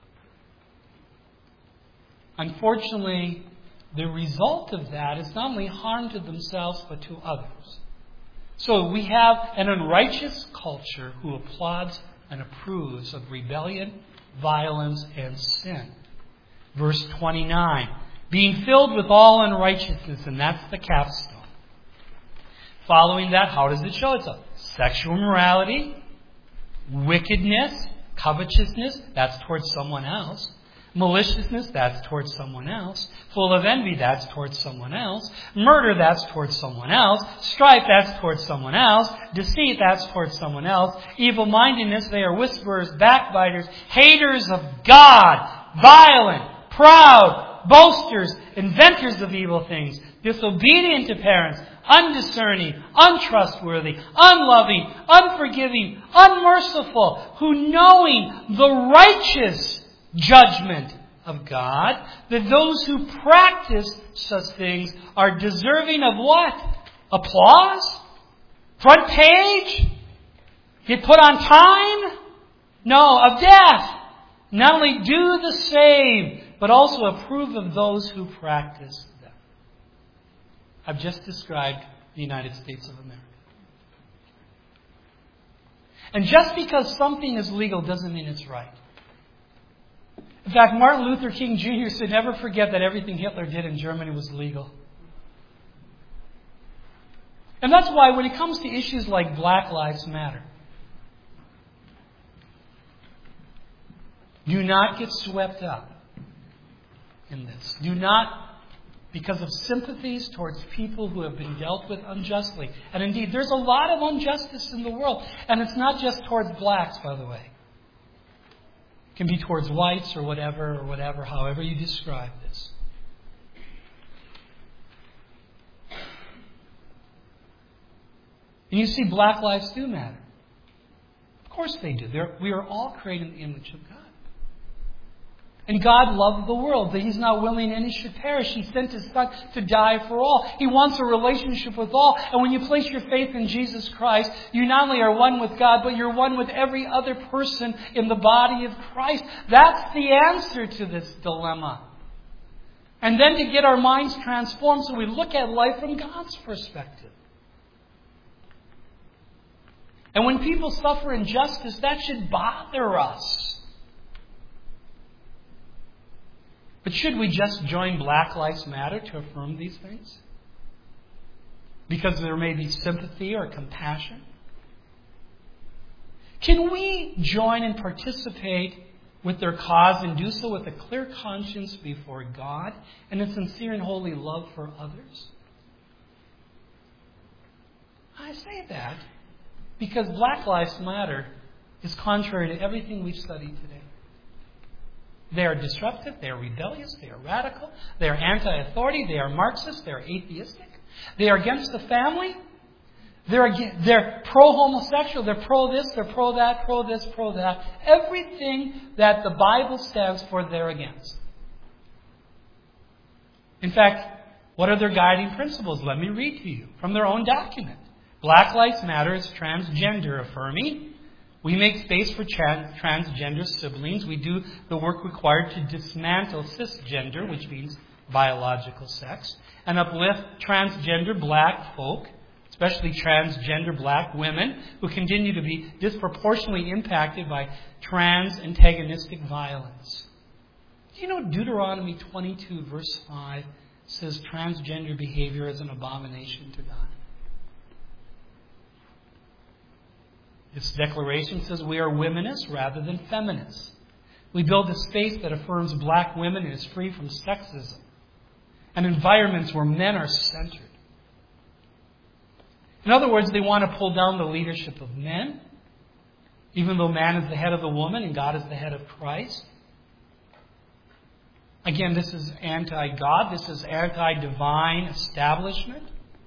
A: Unfortunately, the result of that is not only harm to themselves but to others. So we have an unrighteous culture who applauds and approves of rebellion, violence, and sin. Verse 29. Being filled with all unrighteousness, and that's the capstone. Following that, how does it show itself? Sexual immorality, wickedness, covetousness, that's towards someone else. Maliciousness, that's towards someone else. Full of envy, that's towards someone else. Murder, that's towards someone else. Strife, that's towards someone else. Deceit, that's towards someone else. Evil-mindedness, they are whisperers, backbiters, haters of God, violent, proud, boasters, inventors of evil things, disobedient to parents, undiscerning, untrustworthy, unloving, unforgiving, unmerciful, who knowing the righteous judgment of God, that those who practice such things are deserving of what? Applause? Front page? Get put on time? No, of death. Not only do the same, but also approve of those who practice them. I've just described the United States of America. And just because something is legal doesn't mean it's right. In fact, Martin Luther King Jr. said, never forget that everything Hitler did in Germany was legal. And that's why when it comes to issues like Black Lives Matter, do not get swept up in this. Do not, because of sympathies towards people who have been dealt with unjustly. And indeed, there's a lot of injustice in the world. And it's not just towards blacks, by the way. It can be towards whites or whatever, however you describe this. And you see, black lives do matter. Of course they do. We are all created in the image of God. And God loved the world, that He's not willing any should perish. He sent His Son to die for all. He wants a relationship with all. And when you place your faith in Jesus Christ, you not only are one with God, but you're one with every other person in the body of Christ. That's the answer to this dilemma. And then to get our minds transformed so we look at life from God's perspective. And when people suffer injustice, that should bother us. But should we just join Black Lives Matter to affirm these things? Because there may be sympathy or compassion? Can we join and participate with their cause and do so with a clear conscience before God and a sincere and holy love for others? I say that because Black Lives Matter is contrary to everything we've studied today. They are disruptive, they are rebellious, they are radical, they are anti-authority, they are Marxist, they are atheistic, they are against the family, they're pro-homosexual, they're pro-this, they're pro-that, pro-this, pro-that. Everything that the Bible stands for, they're against. In fact, what are their guiding principles? Let me read to you from their own document. Black Lives Matter is transgender affirming. We make space for transgender siblings. We do the work required to dismantle cisgender, which means biological sex, and uplift transgender black folk, especially transgender black women, who continue to be disproportionately impacted by trans-antagonistic violence. Do you know Deuteronomy 22, verse 5 says transgender behavior is an abomination to God? This declaration says we are womanists rather than feminists. We build a space that affirms black women and is free from sexism, and environments where men are centered. In other words, they want to pull down the leadership of men, even though man is the head of the woman and God is the head of Christ. Again, this is anti-God. This is anti-divine establishment.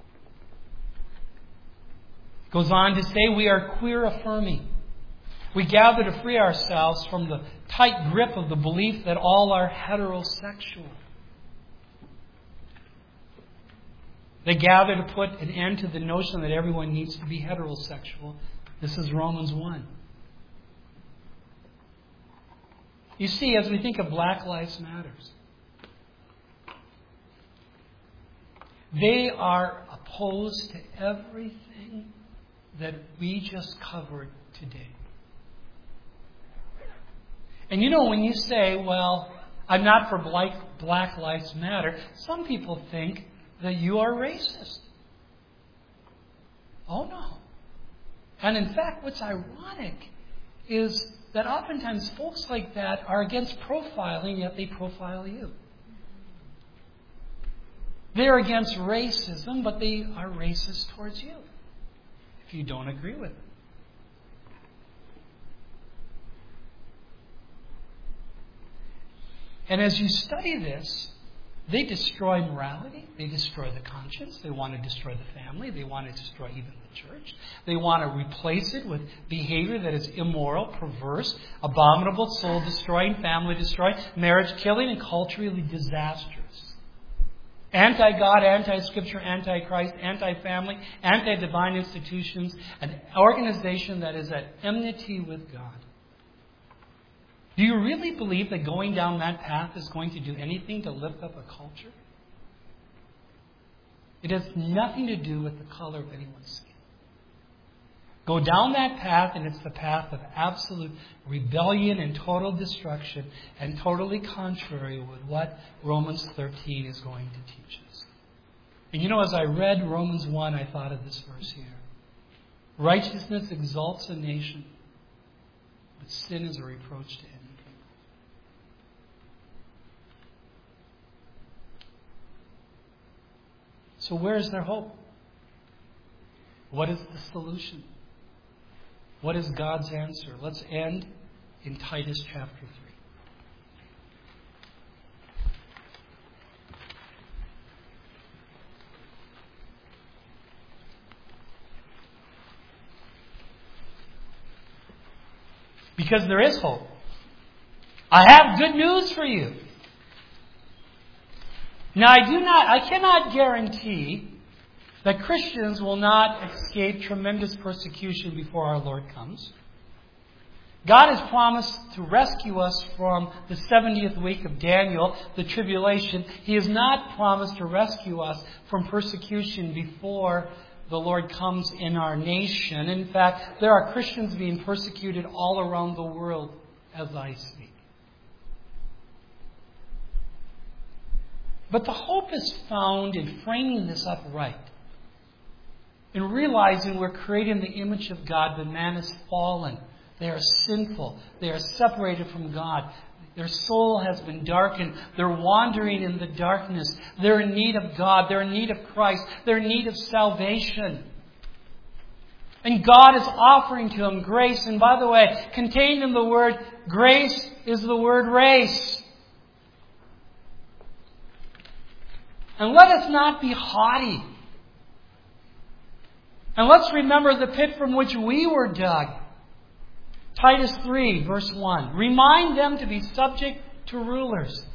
A: Goes on to say we are queer affirming. We gather to free ourselves from the tight grip of the belief that all are heterosexual. They gather to put an end to the notion that everyone needs to be heterosexual. This is Romans 1. You see, as we think of Black Lives Matter, they are opposed to everything that we just covered today. And you know, when you say, well, I'm not for Black Lives Matter, some people think that you are racist. Oh no. And in fact, what's ironic is that oftentimes folks like that are against profiling, yet they profile you. They're against racism, but they are racist towards you if you don't agree with it. And as you study this, they destroy morality. They destroy the conscience. They want to destroy the family. They want to destroy even the church. They want to replace it with behavior that is immoral, perverse, abominable, soul-destroying, family-destroying, marriage-killing, and culturally disastrous. Anti-God, anti-Scripture, anti-Christ, anti-family, anti-divine institutions, an organization that is at enmity with God. Do you really believe that going down that path is going to do anything to lift up a culture? It has nothing to do with the color of anyone's skin. Go down that path, and it's the path of absolute rebellion and total destruction, and totally contrary with what Romans 13 is going to teach us. And you know, as I read Romans 1, I thought of this verse here. Righteousness exalts a nation, but sin is a reproach to any people. So where is their hope? What is the solution? What is God's answer? Let's end in Titus chapter 3. Because there is hope. I have good news for you. Now, I cannot guarantee that Christians will not escape tremendous persecution before our Lord comes. God has promised to rescue us from the 70th week of Daniel, the tribulation. He has not promised to rescue us from persecution before the Lord comes in our nation. In fact, there are Christians being persecuted all around the world as I speak. But the hope is found in framing this up right. In realizing we're created in the image of God, but man is fallen. They are sinful. They are separated from God. Their soul has been darkened. They're wandering in the darkness. They're in need of God. They're in need of Christ. They're in need of salvation. And God is offering to them grace. And by the way, contained in the word grace is the word race. And let us not be haughty. And let's remember the pit from which we were dug. Titus 3, verse 1. Remind them to be subject to rulers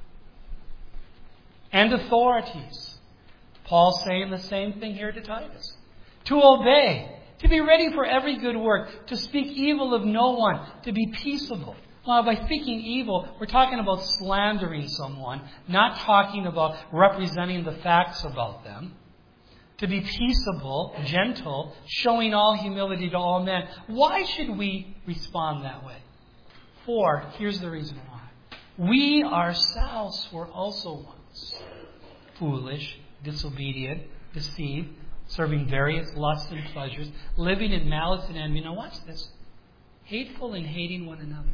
A: and authorities. Paul's saying the same thing here to Titus. To obey, to be ready for every good work, to speak evil of no one, to be peaceable. Well, by speaking evil, we're talking about slandering someone, not talking about representing the facts about them. To be peaceable, gentle, showing all humility to all men. Why should we respond that way? For, here's the reason why. We ourselves were also once foolish, disobedient, deceived, serving various lusts and pleasures, living in malice and envy. Now watch this. Hateful and hating one another.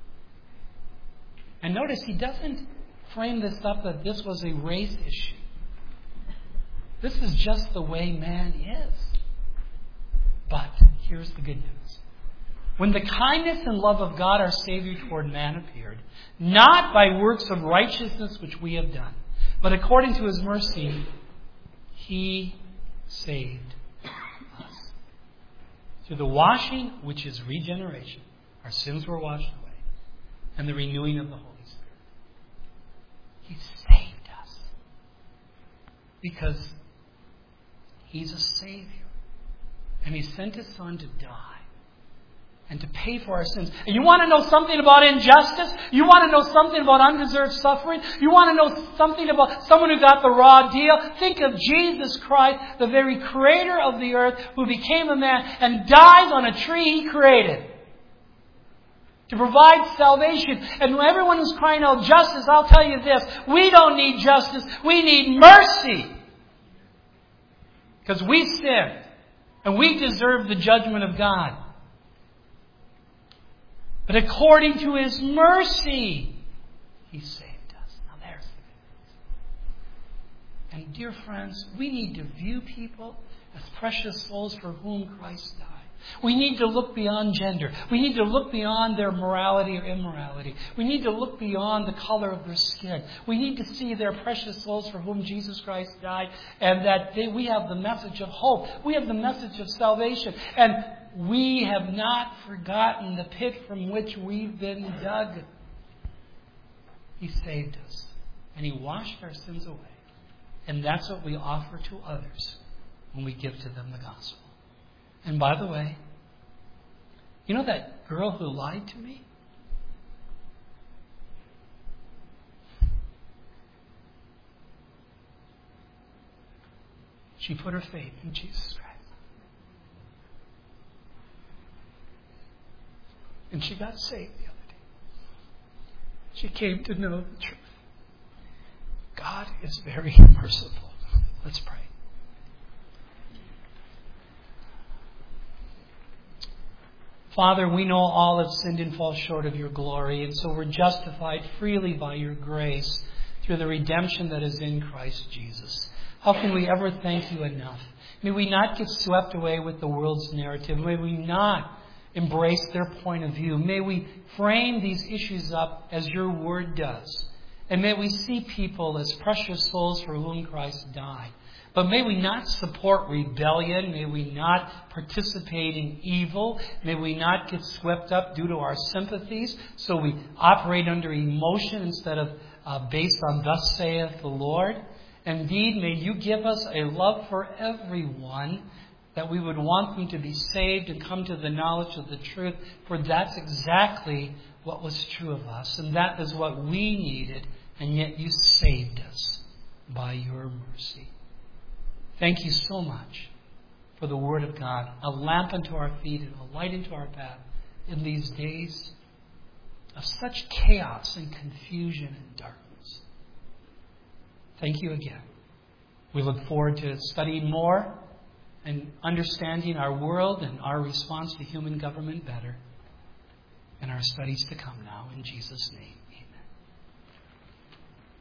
A: And notice he doesn't frame this up that this was a race issue. This is just the way man is. But here's the good news. When the kindness and love of God our Savior toward man appeared, not by works of righteousness which we have done, but according to His mercy, He saved us. Through the washing, which is regeneration, our sins were washed away, and the renewing of the Holy Spirit. He saved us. Because He's a Savior. And He sent His Son to die and to pay for our sins. And you want to know something about injustice? You want to know something about undeserved suffering? You want to know something about someone who got the raw deal? Think of Jesus Christ, the very creator of the earth, who became a man and died on a tree He created to provide salvation. And everyone who's crying out justice, I'll tell you this, we don't need justice, we need mercy. Because we sinned, and we deserve the judgment of God. But according to His mercy, He saved us. Now there's the good news. And dear friends, we need to view people as precious souls for whom Christ died. We need to look beyond gender. We need to look beyond their morality or immorality. We need to look beyond the color of their skin. We need to see their precious souls for whom Jesus Christ died, and that we have the message of hope. We have the message of salvation. And we have not forgotten the pit from which we've been dug. He saved us. And He washed our sins away. And that's what we offer to others when we give to them the gospel. And by the way, you know that girl who lied to me? She put her faith in Jesus Christ. And she got saved the other day. She came to know the truth. God is very merciful. Let's pray. Father, we know all have sinned and fall short of Your glory, and so we're justified freely by Your grace through the redemption that is in Christ Jesus. How can we ever thank You enough? May we not get swept away with the world's narrative. May we not embrace their point of view. May we frame these issues up as Your Word does. And may we see people as precious souls for whom Christ died. But may we not support rebellion. May we not participate in evil. May we not get swept up due to our sympathies. So we operate under emotion instead of based on thus saith the Lord. Indeed, may You give us a love for everyone that we would want them to be saved and come to the knowledge of the truth, for that's exactly what was true of us, and that is what we needed, and yet you saved us by your mercy. Thank you so much for the Word of God, a lamp unto our feet and a light into our path in these days of such chaos and confusion and darkness. Thank you again. We look forward to studying more and understanding our world and our response to human government better in our studies to come now. In Jesus' name.